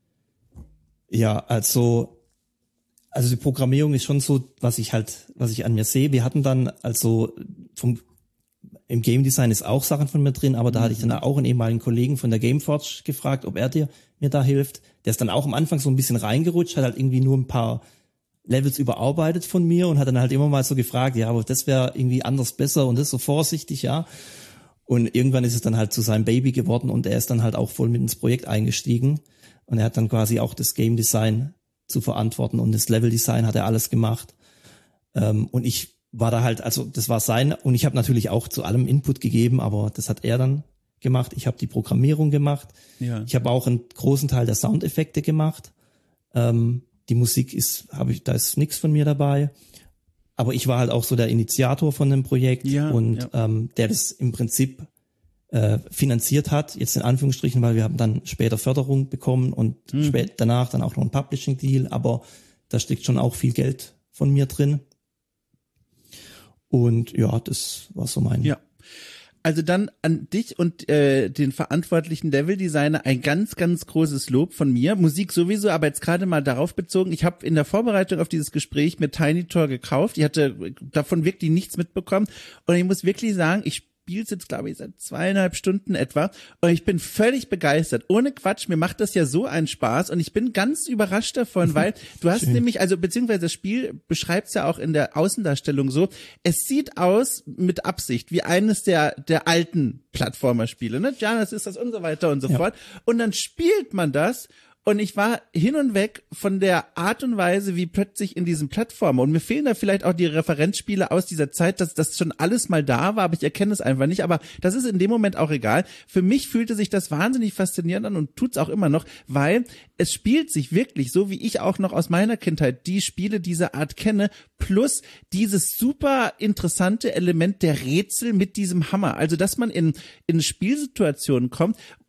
Ja, also also die Programmierung ist schon so, was ich halt, was ich an mir sehe. Wir hatten dann also vom im Game Design ist auch Sachen von mir drin, aber da mhm. hatte ich dann auch einen ehemaligen Kollegen von der Gameforge gefragt, ob er dir mir da hilft. Der ist dann auch am Anfang so ein bisschen reingerutscht, hat halt irgendwie nur ein paar Levels überarbeitet von mir und hat dann halt immer mal so gefragt, ja, aber das wäre irgendwie anders besser und das so vorsichtig, ja. Und irgendwann ist es dann halt zu seinem Baby geworden und er ist dann halt auch voll mit ins Projekt eingestiegen und er hat dann quasi auch das Game Design zu verantworten und das Level Design hat er alles gemacht. Ähm, und ich war da halt, also das war sein und ich habe natürlich auch zu allem Input gegeben, aber das hat er dann gemacht. Ich habe die Programmierung gemacht. Ja. Ich habe auch einen großen Teil der Soundeffekte gemacht. Ähm, die Musik ist, habe ich, da ist nichts von mir dabei. Aber ich war halt auch so der Initiator von dem Projekt ja, und ja. Ähm, der das im Prinzip äh, finanziert hat, jetzt in Anführungsstrichen, weil wir haben dann später Förderung bekommen und hm. spät danach dann auch noch ein Publishing-Deal, aber da steckt schon auch viel Geld von mir drin. Und ja, das war so mein... Ja. Also dann an dich und äh, den verantwortlichen Level-Designer ein ganz, ganz großes Lob von mir. Musik sowieso, aber jetzt gerade mal darauf bezogen. Ich habe in der Vorbereitung auf dieses Gespräch mir Tiny Tor gekauft. Ich hatte davon wirklich nichts mitbekommen. Und ich muss wirklich sagen, ich spiele es jetzt, glaube ich, seit zweieinhalb Stunden etwa. Und ich bin völlig begeistert. Ohne Quatsch, mir macht das ja so einen Spaß. Und ich bin ganz überrascht davon, weil du hast Schön. nämlich, also beziehungsweise das Spiel beschreibt es ja auch in der Außendarstellung so, es sieht aus mit Absicht wie eines der der alten Plattformerspiele, ne? Janus ist das und so weiter und so ja. fort. Und dann spielt man das und ich war hin und weg von der Art und Weise, wie plötzlich in diesem Plattformer, und mir fehlen da vielleicht auch die Referenzspiele aus dieser Zeit, dass das schon alles mal da war, aber ich erkenne es einfach nicht, aber das ist in dem Moment auch egal. Für mich fühlte sich das wahnsinnig faszinierend an und tut's auch immer noch, weil es spielt sich wirklich, so wie ich auch noch aus meiner Kindheit die Spiele dieser Art kenne, plus dieses super interessante Element der Rätsel mit diesem Hammer. Also, dass man in in Spielsituationen kommt,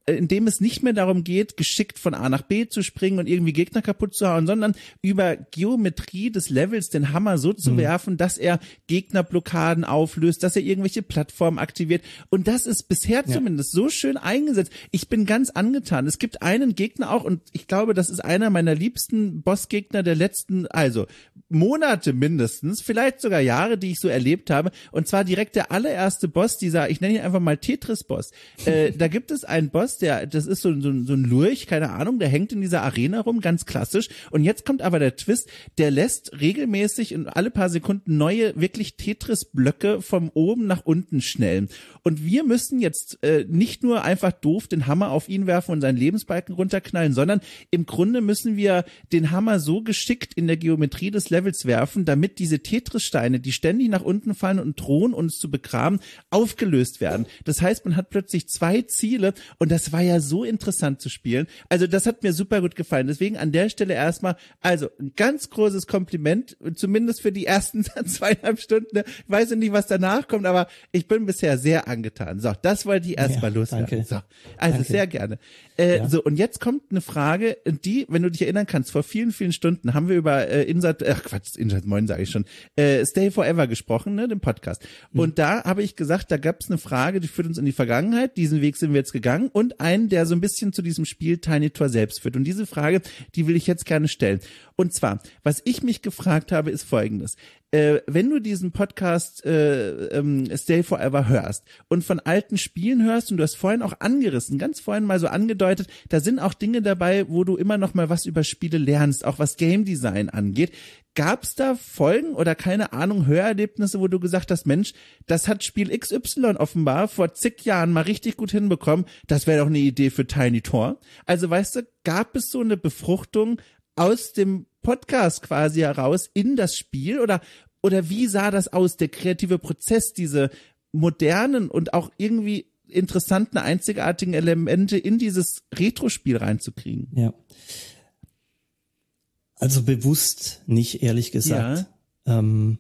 in dem es nicht mehr darum geht, geschickt von A nach B zu springen und irgendwie Gegner kaputt zu hauen, sondern über Geometrie des Levels den Hammer so zu mhm. werfen, dass er Gegnerblockaden auflöst, dass er irgendwelche Plattformen aktiviert. Und das ist bisher ja. zumindest so schön eingesetzt. Ich bin ganz angetan. Es gibt einen Gegner auch, und ich glaube, das ist einer meiner liebsten Bossgegner der letzten, also Monate mindestens, vielleicht sogar Jahre, die ich so erlebt habe. Und zwar direkt der allererste Boss, dieser, ich nenne ihn einfach mal Tetris-Boss. Äh, da gibt es einen Boss, der, das ist so, so, so ein Lurch, keine Ahnung, der hängt in dieser Arena rum, ganz klassisch. Und jetzt kommt aber der Twist, der lässt regelmäßig in alle paar Sekunden neue, wirklich Tetris-Blöcke vom oben nach unten schnellen. Und wir müssen jetzt äh, nicht nur einfach doof den Hammer auf ihn werfen und seinen Lebensbalken runterknallen, sondern im Grunde müssen wir den Hammer so geschickt in der Geometrie des Levels werfen, damit diese Tetris-Steine, die ständig nach unten fallen und drohen, uns zu begraben, aufgelöst werden. Das heißt, man hat plötzlich zwei Ziele und das war ja so interessant zu spielen. Also das hat mir super gut gefallen. Deswegen an der Stelle erstmal, also ein ganz großes Kompliment, zumindest für die ersten zweieinhalb Stunden. Ich weiß ja nicht, was danach kommt, aber ich bin bisher sehr angetan. So, das wollte ich erstmal ja, loswerden. So, also danke. Sehr gerne. Äh, ja. So, und jetzt kommt eine Frage, die, wenn du dich erinnern kannst, vor vielen, vielen Stunden haben wir über äh, Insert, ach Quatsch, Insert Moin sage ich schon, äh, Stay Forever gesprochen, ne, dem Podcast. Mhm. Und da habe ich gesagt, da gab es eine Frage, die führt uns in die Vergangenheit, diesen Weg sind wir jetzt gegangen, und einen, der so ein bisschen zu diesem Spiel Tiny Tor selbst führt. Und diese Frage, die will ich jetzt gerne stellen. Und zwar, was ich mich gefragt habe, ist Folgendes. Äh, wenn du diesen Podcast äh, ähm, Stay Forever hörst und von alten Spielen hörst, und du hast vorhin auch angerissen, ganz vorhin mal so angedeutet, da sind auch Dinge dabei, wo du immer noch mal was über Spiele lernst, auch was Game Design angeht. Gab's da Folgen oder keine Ahnung, Hörerlebnisse, wo du gesagt hast, Mensch, das hat Spiel X Y offenbar vor zig Jahren mal richtig gut hinbekommen, das wäre doch eine Idee für Tiny Tor. Also weißt du, gab es so eine Befruchtung aus dem Podcast quasi heraus in das Spiel, oder oder wie sah das aus, der kreative Prozess, diese modernen und auch irgendwie interessanten, einzigartigen Elemente in dieses Retro-Spiel reinzukriegen? Ja. Also bewusst nicht, ehrlich gesagt. Ja. Ähm,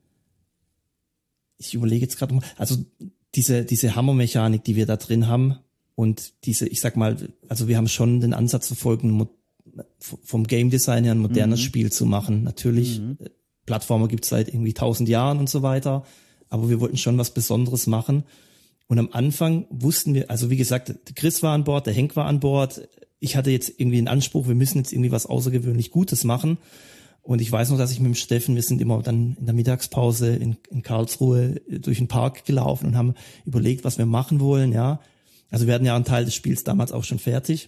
ich überlege jetzt gerade mal, also diese diese Hammermechanik, die wir da drin haben, und diese, ich sag mal, also wir haben schon den Ansatz verfolgt, vom Game Design her ein modernes mhm. Spiel zu machen. Natürlich, mhm. Plattformer gibt's seit irgendwie tausend Jahren und so weiter, aber wir wollten schon was Besonderes machen. Und am Anfang wussten wir, also wie gesagt, der Chris war an Bord, der Henk war an Bord. Ich hatte jetzt irgendwie einen Anspruch, wir müssen jetzt irgendwie was außergewöhnlich Gutes machen. Und ich weiß noch, dass ich mit dem Steffen, wir sind immer dann in der Mittagspause in, in Karlsruhe durch den Park gelaufen und haben überlegt, was wir machen wollen, ja. Also wir hatten ja einen Teil des Spiels damals auch schon fertig.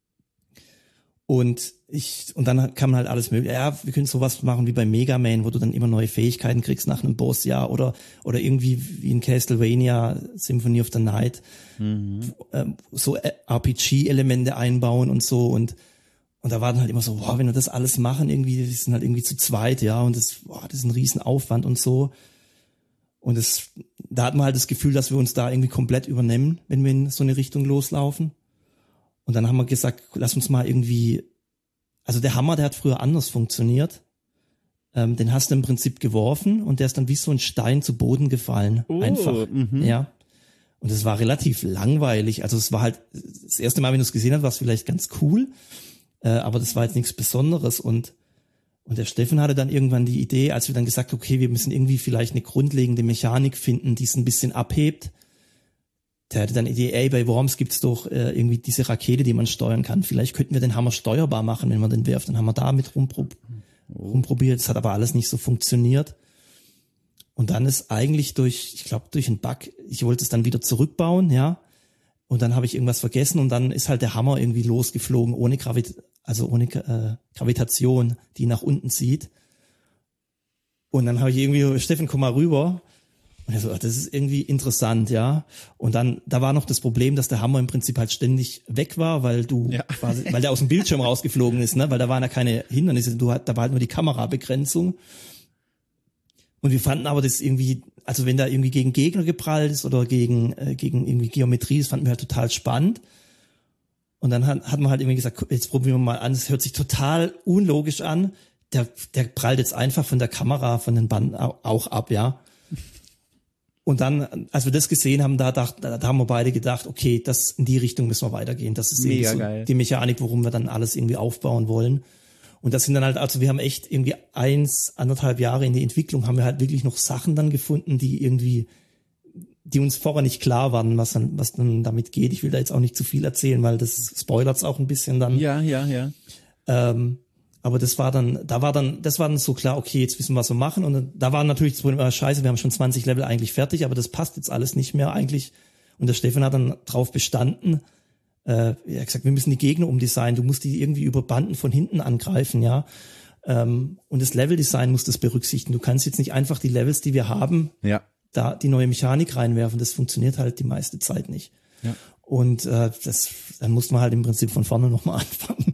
Und ich, und dann kann man halt alles mögliche, ja, wir können sowas machen wie bei Mega Man, wo du dann immer neue Fähigkeiten kriegst nach einem Boss, ja, oder, oder irgendwie wie in Castlevania, Symphony of the Night, mhm. so R P G-Elemente einbauen und so, und, und da war dann halt immer so, boah, wenn wir das alles machen, irgendwie, wir sind halt irgendwie zu zweit, ja, und das, boah, das ist ein Riesenaufwand und so. Und das, da hat man halt das Gefühl, dass wir uns da irgendwie komplett übernehmen, wenn wir in so eine Richtung loslaufen. Und dann haben wir gesagt, lass uns mal irgendwie, also der Hammer, der hat früher anders funktioniert. Ähm, den hast du im Prinzip geworfen und der ist dann wie so ein Stein zu Boden gefallen. Oh, einfach, mh. ja. Und es war relativ langweilig. Also es war halt, das erste Mal, wenn du es gesehen hast, war es vielleicht ganz cool. Äh, aber das war jetzt nichts Besonderes. Und, und der Steffen hatte dann irgendwann die Idee, als wir dann gesagt haben, okay, wir müssen irgendwie vielleicht eine grundlegende Mechanik finden, die es ein bisschen abhebt. Der hatte dann die Idee, ey, bei Worms gibt's doch äh, irgendwie diese Rakete, die man steuern kann. Vielleicht könnten wir den Hammer steuerbar machen, wenn man den wirft. Dann haben wir damit rumpro- rumprobiert. Das hat aber alles nicht so funktioniert. Und dann ist eigentlich durch, ich glaube, durch einen Bug, ich wollte es dann wieder zurückbauen, ja. Und dann habe ich irgendwas vergessen und dann ist halt der Hammer irgendwie losgeflogen, ohne Gravit- also ohne äh, Gravitation, die nach unten zieht. Und dann habe ich irgendwie, Steffen, komm mal rüber. Und er so, das ist irgendwie interessant, ja. Und dann, da war noch das Problem, dass der Hammer im Prinzip halt ständig weg war, weil du, ja. quasi, weil der aus dem Bildschirm rausgeflogen ist, ne, weil da waren ja keine Hindernisse, du, da war halt nur die Kamerabegrenzung. Und wir fanden aber das irgendwie, also wenn da irgendwie gegen Gegner geprallt ist oder gegen, äh, gegen irgendwie Geometrie, das fanden wir halt total spannend. Und dann hat, hat man halt irgendwie gesagt, jetzt probieren wir mal an, das hört sich total unlogisch an. Der, der prallt jetzt einfach von der Kamera, von den Banden auch ab, ja. Und dann, als wir das gesehen haben, da, dacht, da, da haben wir beide gedacht, okay, das in die Richtung müssen wir weitergehen. Das ist Mega so geil. Die Mechanik, worum wir dann alles irgendwie aufbauen wollen. Und das sind dann halt, also wir haben echt irgendwie eins, anderthalb Jahre in die Entwicklung, haben wir halt wirklich noch Sachen dann gefunden, die irgendwie, die uns vorher nicht klar waren, was dann, was dann damit geht. Ich will da jetzt auch nicht zu viel erzählen, weil das spoilert's auch ein bisschen dann. Ja, ja, ja. Ähm, aber das war dann, da war dann, das war dann so klar, okay, jetzt wissen wir, was wir machen. Und dann, da war natürlich das Problem, ah, scheiße, wir haben schon zwanzig Level eigentlich fertig, aber das passt jetzt alles nicht mehr eigentlich. Und der Stefan hat dann drauf bestanden, äh, er hat gesagt, wir müssen die Gegner umdesignen, du musst die irgendwie über Banden von hinten angreifen, ja. Ähm, und das Leveldesign muss das berücksichtigen. Du kannst jetzt nicht einfach die Levels, die wir haben, Ja. da die neue Mechanik reinwerfen. Das funktioniert halt die meiste Zeit nicht. Ja. Und äh, das, dann mussten wir halt im Prinzip von vorne nochmal anfangen.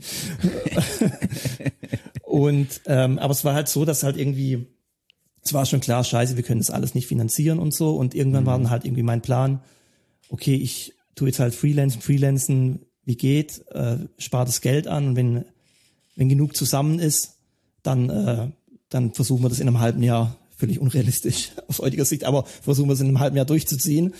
Und ähm, aber es war halt so, dass halt irgendwie, es war schon klar, scheiße, wir können das alles nicht finanzieren und so. Und irgendwann mhm. war dann halt irgendwie mein Plan, okay, ich tue jetzt halt Freelancen, Freelancen, wie geht, äh, spare das Geld an und wenn wenn genug zusammen ist, dann äh, dann versuchen wir das in einem halben Jahr, völlig unrealistisch aus heutiger Sicht, aber versuchen wir es in einem halben Jahr durchzuziehen.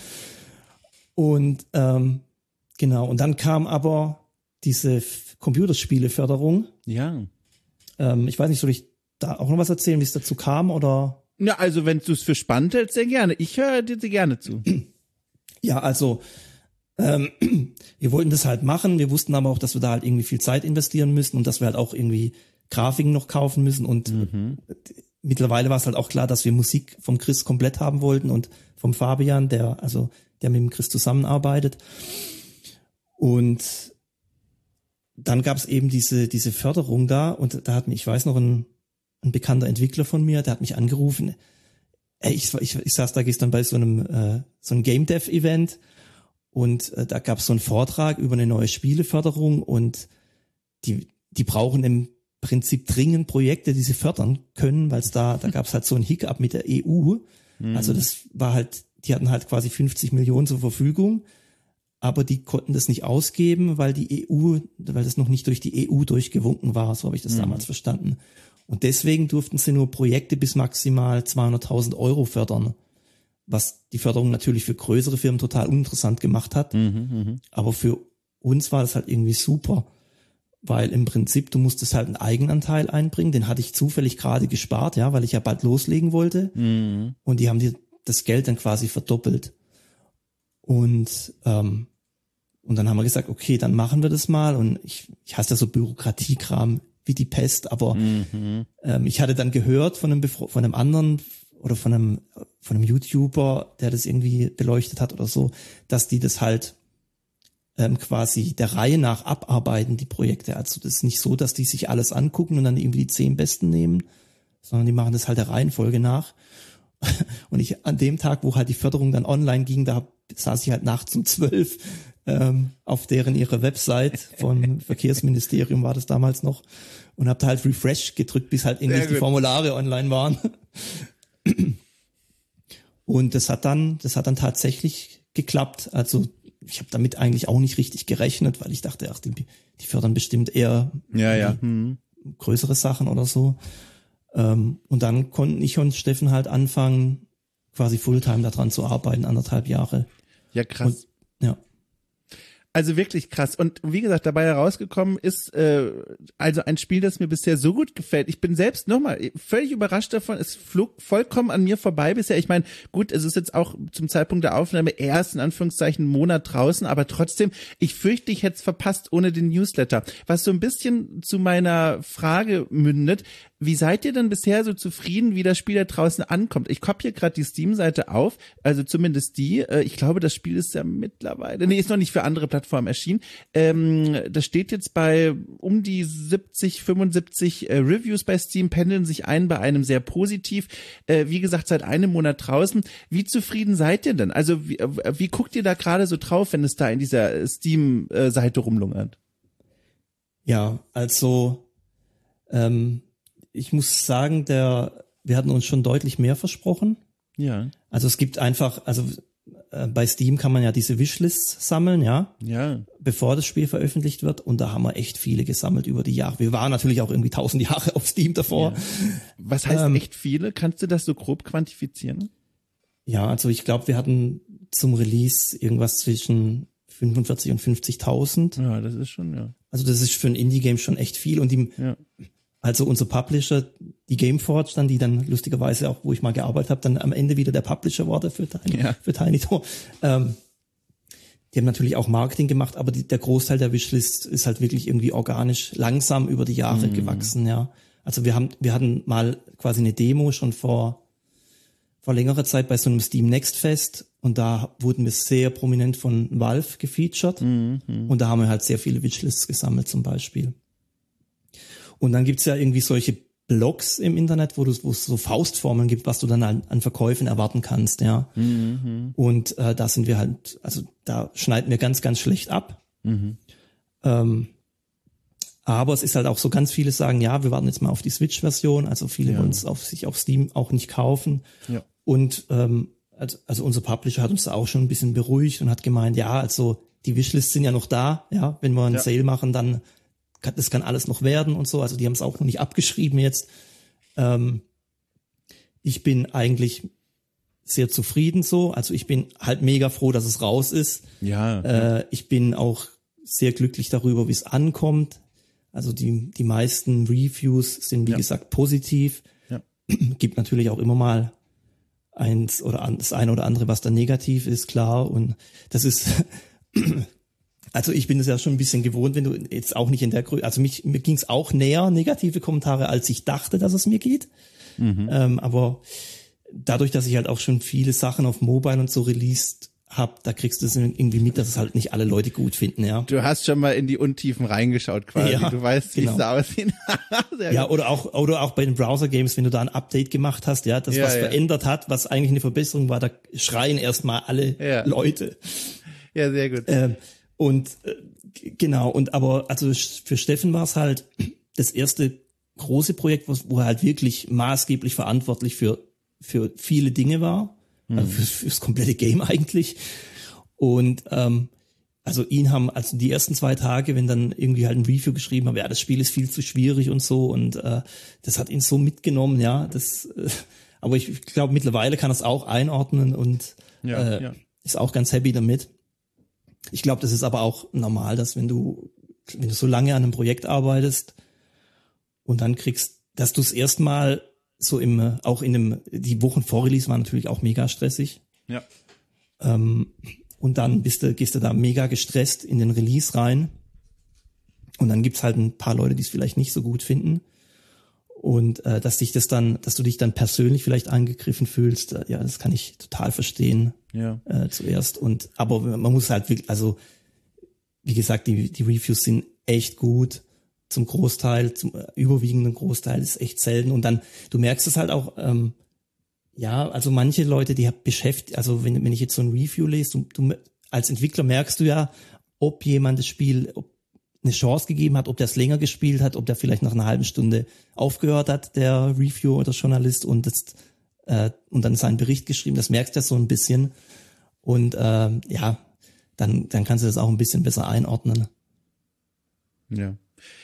Und ähm, genau, und dann kam aber diese F- Computerspieleförderung. Ja. Ähm, ich weiß nicht, soll ich da auch noch was erzählen, wie es dazu kam, oder? Ja, also wenn du es für spannend hältst, sehr gerne. Ich höre dir gerne zu. Ja, also ähm, wir wollten das halt machen, wir wussten aber auch, dass wir da halt irgendwie viel Zeit investieren müssen und dass wir halt auch irgendwie Grafiken noch kaufen müssen und mhm. mittlerweile war es halt auch klar, dass wir Musik vom Chris komplett haben wollten und vom Fabian, der also der mit dem Chris zusammenarbeitet. Und dann gab es eben diese diese Förderung da und da hat mich, ich weiß noch, ein, ein bekannter Entwickler von mir, der hat mich angerufen. Ey, ich, ich, ich saß da gestern bei so einem äh, so einem Game Dev Event und äh, da gab es so einen Vortrag über eine neue Spieleförderung und die die brauchen im Prinzip dringend Projekte, die sie fördern können, weil es da da gab es halt so einen Hiccup mit der E U. Mhm. Also das war halt, die hatten halt quasi fünfzig Millionen zur Verfügung, aber die konnten das nicht ausgeben, weil die E U, weil das noch nicht durch die E U durchgewunken war, so habe ich das mhm. damals verstanden. Und deswegen durften sie nur Projekte bis maximal zweihunderttausend Euro fördern, was die Förderung natürlich für größere Firmen total uninteressant gemacht hat. Mhm, mh. Aber für uns war das halt irgendwie super, weil im Prinzip, du musstest halt einen Eigenanteil einbringen, den hatte ich zufällig gerade gespart, ja, weil ich ja bald loslegen wollte. Mhm. Und die haben dir das Geld dann quasi verdoppelt. Und ähm, und dann haben wir gesagt, okay, dann machen wir das mal. Und ich, ich hasse ja so Bürokratiekram wie die Pest, aber mhm. ähm, ich hatte dann gehört von einem Befro- von einem anderen oder von einem von einem YouTuber, der das irgendwie beleuchtet hat oder so, dass die das halt ähm, quasi der Reihe nach abarbeiten, die Projekte. Also das ist nicht so, dass die sich alles angucken und dann irgendwie die zehn Besten nehmen, sondern die machen das halt der Reihenfolge nach. Und ich an dem Tag, wo halt die Förderung dann online ging, da saß ich halt nachts um zwölf ähm, auf deren ihre Website vom Verkehrsministerium war das damals noch und hab da halt Refresh gedrückt, bis halt endlich die Formulare online waren. Und das hat dann, das hat dann tatsächlich geklappt. Also ich habe damit eigentlich auch nicht richtig gerechnet, weil ich dachte, ach, die, die fördern bestimmt eher ja, ja. Hm. größere Sachen oder so. Ähm, und dann konnten ich und Steffen halt anfangen, quasi Fulltime daran zu arbeiten, anderthalb Jahre. Ja, krass. Und, ja. Also wirklich krass. Und wie gesagt, dabei herausgekommen ist äh, also ein Spiel, das mir bisher so gut gefällt. Ich bin selbst nochmal völlig überrascht davon. Es flog vollkommen an mir vorbei bisher. Ich meine, gut, es ist jetzt auch zum Zeitpunkt der Aufnahme erst in Anführungszeichen einen Monat draußen, aber trotzdem, ich fürchte, ich hätte es verpasst ohne den Newsletter. Was so ein bisschen zu meiner Frage mündet, wie seid ihr denn bisher so zufrieden, wie das Spiel da draußen ankommt? Ich habe hier gerade die Steam-Seite auf, also zumindest die. Ich glaube, das Spiel ist ja mittlerweile, nee, ist noch nicht für andere Plattformen erschienen. Ähm, das steht jetzt bei um die siebzig, fünfundsiebzig äh, Reviews bei Steam, pendeln sich ein bei einem sehr positiv. Äh, wie gesagt, seit einem Monat draußen. Wie zufrieden seid ihr denn? Also wie, wie guckt ihr da gerade so drauf, wenn es da in dieser Steam-Seite rumlungert? Ja, also ähm ich muss sagen, der, wir hatten uns schon deutlich mehr versprochen. Ja. Also es gibt einfach, also äh, bei Steam kann man ja diese Wishlists sammeln, ja. Ja. Bevor das Spiel veröffentlicht wird. Und da haben wir echt viele gesammelt über die Jahre. Wir waren natürlich auch irgendwie tausend Jahre auf Steam davor. Ja. Was heißt ähm, echt viele? Kannst du das so grob quantifizieren? Ja, also ich glaube, wir hatten zum Release irgendwas zwischen fünfundvierzig und fünfzigtausend. Ja, das ist schon, ja. Also das ist für ein Indie-Game schon echt viel. Und die, ja. also unser Publisher, die Gameforge, dann, die dann lustigerweise auch, wo ich mal gearbeitet habe, dann am Ende wieder der Publisher war für Tiny, ja. für Tiny Tor. Ähm, die haben natürlich auch Marketing gemacht, aber die, der Großteil der Wishlist ist halt wirklich irgendwie organisch langsam über die Jahre mhm. gewachsen, ja. Also wir haben, wir hatten mal quasi eine Demo schon vor, vor längerer Zeit bei so einem Steam Next Fest und da wurden wir sehr prominent von Valve gefeatured mhm. und da haben wir halt sehr viele Wishlists gesammelt zum Beispiel. Und dann gibt's ja irgendwie solche Blogs im Internet, wo du, wo es so Faustformeln gibt, was du dann an, an Verkäufen erwarten kannst, ja. Mhm. Und äh, da sind wir halt, also da schneiden wir ganz, ganz schlecht ab. Mhm. Ähm, aber es ist halt auch so, ganz viele sagen, ja, wir warten jetzt mal auf die Switch-Version. Also viele ja. wollen es auf sich auf Steam auch nicht kaufen. Ja. Und ähm, also, also unser Publisher hat uns da auch schon ein bisschen beruhigt und hat gemeint, ja, also die Wishlists sind ja noch da, ja, wenn wir einen ja. Sale machen, dann kann, das kann alles noch werden und so. Also die haben es auch noch nicht abgeschrieben jetzt. Ähm, ich bin eigentlich sehr zufrieden so. Also ich bin halt mega froh, dass es raus ist. Ja. Äh, ich bin auch sehr glücklich darüber, wie es ankommt. Also die die meisten Reviews sind, wie ja. gesagt, positiv. Ja. Gibt natürlich auch immer mal eins oder das eine oder andere, was dann negativ ist, klar. Und das ist, also ich bin es ja schon ein bisschen gewohnt, wenn du jetzt auch nicht in der Größe, also mich, mir ging es auch näher, negative Kommentare, als ich dachte, dass es mir geht. Mhm. Ähm, aber dadurch, dass ich halt auch schon viele Sachen auf Mobile und so released habe, da kriegst du es irgendwie mit, dass es halt nicht alle Leute gut finden, ja. Du hast schon mal in die Untiefen reingeschaut quasi, ja, du weißt, wie genau. es da aussieht. Ja, oder auch oder auch bei den Browser-Games, wenn du da ein Update gemacht hast, ja, das ja, was ja. verändert hat, was eigentlich eine Verbesserung war, da schreien erstmal alle ja. Leute. Ja, sehr gut. Ähm, und äh, genau, und aber also für Steffen war es halt das erste große Projekt, wo er halt wirklich maßgeblich verantwortlich für für viele Dinge war. Also fürs, fürs komplette Game eigentlich. Und ähm, also ihn haben, also die ersten zwei Tage, wenn dann irgendwie halt ein Review geschrieben haben, ja, das Spiel ist viel zu schwierig und so, und äh, das hat ihn so mitgenommen, ja. Das, äh, aber ich, ich glaube, mittlerweile kann er es auch einordnen und ja, äh, ja. ist auch ganz happy damit. Ich glaube, das ist aber auch normal, dass wenn du, wenn du so lange an einem Projekt arbeitest und dann kriegst, dass du es erstmal so im, auch in dem, die Wochen vor Release waren natürlich auch mega stressig. Ja. Ähm, und dann bist du, gehst du da mega gestresst in den Release rein. Und dann gibt's halt ein paar Leute, die es vielleicht nicht so gut finden. Und äh, dass dich das dann, dass du dich dann persönlich vielleicht angegriffen fühlst, äh, ja, das kann ich total verstehen. Ja. Äh, zuerst. Und aber man muss halt wirklich, also wie gesagt, die, die Reviews sind echt gut. Zum Großteil, zum überwiegenden Großteil ist echt selten. Und dann, du merkst es halt auch, ähm, ja, also manche Leute, die beschäftigt, also wenn, wenn ich jetzt so ein Review lese, du, du als Entwickler merkst du ja, ob jemand das Spiel ob eine Chance gegeben hat, ob der es länger gespielt hat, ob der vielleicht nach einer halben Stunde aufgehört hat, der Reviewer oder Journalist, und das, äh, und dann seinen Bericht geschrieben. Das merkst du ja so ein bisschen. Und äh, ja, dann, dann kannst du das auch ein bisschen besser einordnen. Ja.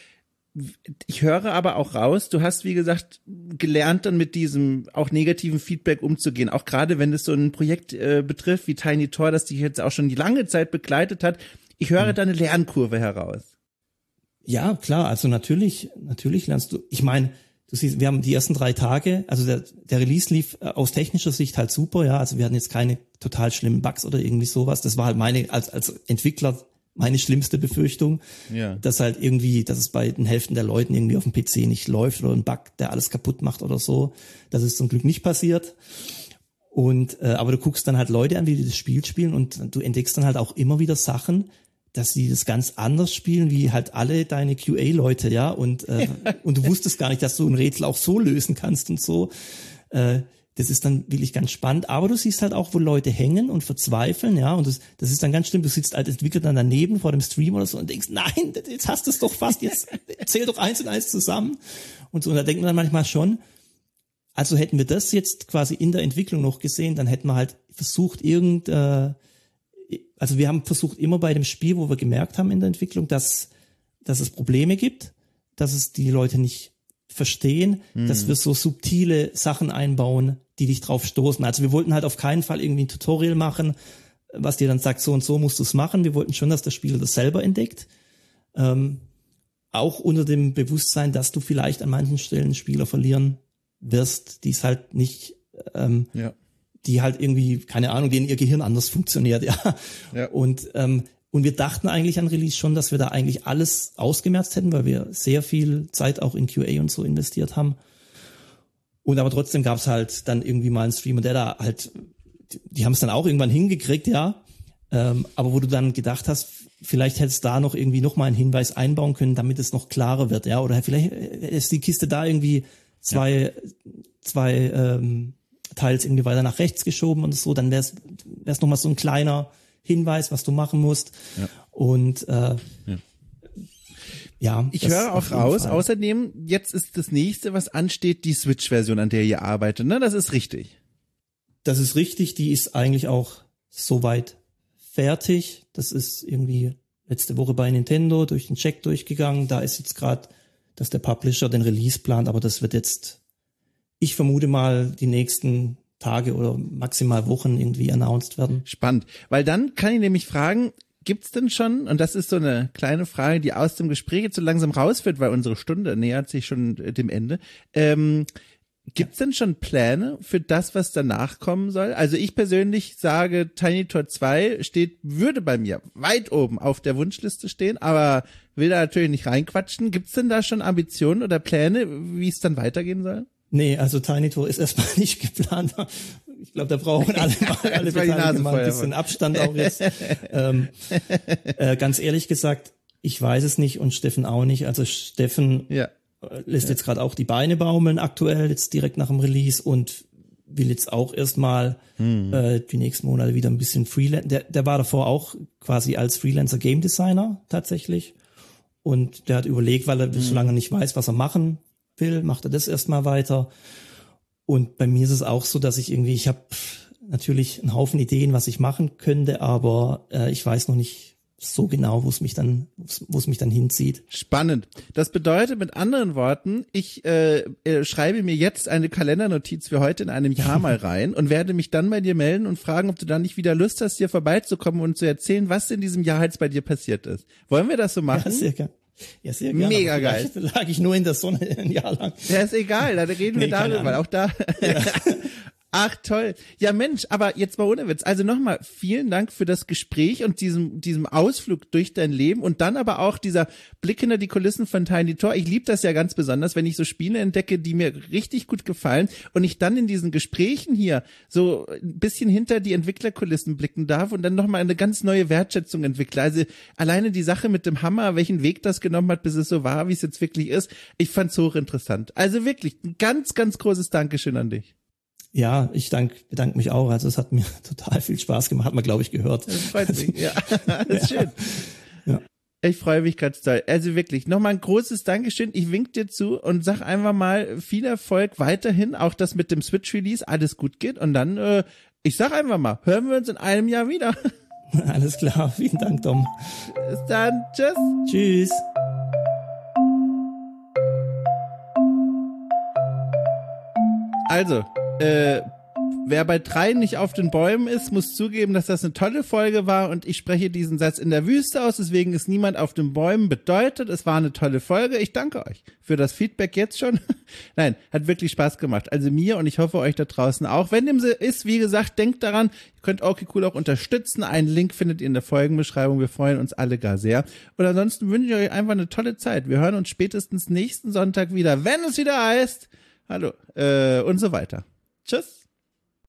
Ich höre aber auch raus, du hast, wie gesagt, gelernt, dann mit diesem auch negativen Feedback umzugehen. Auch gerade, wenn es so ein Projekt äh, betrifft wie Tiny Tor, das dich jetzt auch schon die lange Zeit begleitet hat. Ich höre mhm. da eine Lernkurve heraus. Ja, klar. Also natürlich, natürlich lernst du. Ich meine, du siehst, wir haben die ersten drei Tage, also der, der Release lief aus technischer Sicht halt super, ja. Also wir hatten jetzt keine total schlimmen Bugs oder irgendwie sowas. Das war halt meine, als, als Entwickler, meine schlimmste Befürchtung, ja. dass halt irgendwie, dass es bei den Hälften der Leuten irgendwie auf dem P C nicht läuft oder ein Bug, der alles kaputt macht oder so. Das ist zum Glück nicht passiert. Und äh, aber du guckst dann halt Leute an, wie die das Spiel spielen, und du entdeckst dann halt auch immer wieder Sachen, dass sie das ganz anders spielen, wie halt alle deine Q A-Leute, ja. Und äh, und du wusstest gar nicht, dass du ein Rätsel auch so lösen kannst und so. Äh, Das ist dann wirklich ganz spannend, aber du siehst halt auch, wo Leute hängen und verzweifeln, ja, und das, das ist dann ganz schlimm. Du sitzt als Entwickler dann daneben vor dem Stream oder so und denkst, nein, jetzt hast du es doch fast, jetzt zähl doch eins und eins zusammen und so. Und da denkt man dann manchmal schon, also hätten wir das jetzt quasi in der Entwicklung noch gesehen, dann hätten wir halt versucht, irgend, äh, also wir haben versucht immer bei dem Spiel, wo wir gemerkt haben in der Entwicklung, dass, dass es Probleme gibt, dass es die Leute nicht verstehen, mhm. dass wir so subtile Sachen einbauen, die dich drauf stoßen. Also wir wollten halt auf keinen Fall irgendwie ein Tutorial machen, was dir dann sagt, so und so musst du es machen. Wir wollten schon, dass der Spieler das selber entdeckt. Ähm, auch unter dem Bewusstsein, dass du vielleicht an manchen Stellen Spieler verlieren wirst, die es halt nicht, ähm, ja. die halt irgendwie, keine Ahnung, denen ihr Gehirn anders funktioniert, ja. ja. Und, ähm, und wir dachten eigentlich an Release schon, dass wir da eigentlich alles ausgemerzt hätten, weil wir sehr viel Zeit auch in Q A und so investiert haben. Und aber trotzdem gab es halt dann irgendwie mal einen Streamer, der da halt, die, die haben es dann auch irgendwann hingekriegt, ja. Ähm, aber wo du dann gedacht hast, vielleicht hättest du da noch irgendwie noch mal einen Hinweis einbauen können, damit es noch klarer wird, ja. Oder vielleicht ist die Kiste da irgendwie zwei, ja. zwei ähm, Teils irgendwie weiter nach rechts geschoben und so, dann wäre es wär's noch mal so ein kleiner Hinweis, was du machen musst. Ja. Und äh, ja. ja ich höre auch raus, Fall. Außerdem, jetzt ist das nächste, was ansteht, die Switch-Version, an der ihr arbeitet, ne? Das ist richtig. Das ist richtig, die ist eigentlich auch soweit fertig. Das ist irgendwie letzte Woche bei Nintendo durch den Check durchgegangen. Da ist jetzt gerade, dass der Publisher den Release plant, aber das wird jetzt, ich vermute mal, die nächsten Tage oder maximal Wochen irgendwie announced werden. Spannend, weil dann kann ich nämlich fragen, gibt's denn schon, und das ist so eine kleine Frage, die aus dem Gespräch jetzt so langsam rausführt, weil unsere Stunde nähert sich schon dem Ende, ähm, gibt's denn schon Pläne für das, was danach kommen soll? Also ich persönlich sage, Tiny Tor zwei steht, würde bei mir weit oben auf der Wunschliste stehen, aber will da natürlich nicht reinquatschen. Gibt's denn da schon Ambitionen oder Pläne, wie es dann weitergehen soll? Nee, also Tiny Tor ist erstmal nicht geplant. Ich glaube, da brauchen alle, alle Beteiligten mal ein bisschen Abstand auch jetzt. ähm, äh, ganz ehrlich gesagt, ich weiß es nicht und Steffen auch nicht. Also Steffen ja. lässt ja. jetzt gerade auch die Beine baumeln aktuell, jetzt direkt nach dem Release und will jetzt auch erstmal hm. äh, die nächsten Monate wieder ein bisschen Freelancer. Der, der war davor auch quasi als Freelancer Game Designer tatsächlich und der hat überlegt, weil er hm. so lange nicht weiß, was er machen will, macht er das erstmal weiter. Und bei mir ist es auch so, dass ich irgendwie, ich habe natürlich einen Haufen Ideen, was ich machen könnte, aber äh, ich weiß noch nicht so genau, wo es mich dann, wo es mich dann hinzieht. Spannend. Das bedeutet mit anderen Worten, ich äh, äh, schreibe mir jetzt eine Kalendernotiz für heute in einem Jahr mal rein und werde mich dann bei dir melden und fragen, ob du dann nicht wieder Lust hast, hier vorbeizukommen und zu erzählen, was in diesem Jahr jetzt bei dir passiert ist. Wollen wir das so machen? Ja, sehr gerne. Ja, sehr gerne. Mega geil. Da lag ich nur in der Sonne ein Jahr lang. Ja, ist egal, da reden wir nee, darüber, weil auch da... Ja. Ach, toll. Ja, Mensch, aber jetzt mal ohne Witz. Also nochmal vielen Dank für das Gespräch und diesem, diesem Ausflug durch dein Leben und dann aber auch dieser Blick hinter die Kulissen von Tiny Tor. Ich liebe das ja ganz besonders, wenn ich so Spiele entdecke, die mir richtig gut gefallen und ich dann in diesen Gesprächen hier so ein bisschen hinter die Entwicklerkulissen blicken darf und dann nochmal eine ganz neue Wertschätzung entwickle. Also alleine die Sache mit dem Hammer, welchen Weg das genommen hat, bis es so war, wie es jetzt wirklich ist. Ich fand's hochinteressant. Also wirklich ein ganz, ganz großes Dankeschön an dich. Ja, ich dank, bedanke mich auch. Also es hat mir total viel Spaß gemacht, hat man, glaube ich, gehört. Das freut mich. Ja, das ist schön. Ja. Ich freue mich ganz toll. Also wirklich, nochmal ein großes Dankeschön. Ich wink dir zu und sag einfach mal viel Erfolg weiterhin, auch dass mit dem Switch-Release alles gut geht. Und dann, äh, ich sag einfach mal, hören wir uns in einem Jahr wieder. Alles klar, vielen Dank, Dom. Bis dann, tschüss. Tschüss. Also, Äh, wer bei drei nicht auf den Bäumen ist, muss zugeben, dass das eine tolle Folge war und ich spreche diesen Satz in der Wüste aus, deswegen ist niemand auf den Bäumen bedeutet. Es war eine tolle Folge. Ich danke euch für das Feedback jetzt schon. Nein, hat wirklich Spaß gemacht. Also mir und ich hoffe euch da draußen auch. Wenn dem so ist, wie gesagt, denkt daran, ihr könnt okay cool auch unterstützen. Einen Link findet ihr in der Folgenbeschreibung. Wir freuen uns alle gar sehr. Und ansonsten wünsche ich euch einfach eine tolle Zeit. Wir hören uns spätestens nächsten Sonntag wieder, wenn es wieder heißt, hallo, äh, und so weiter. Tschüss.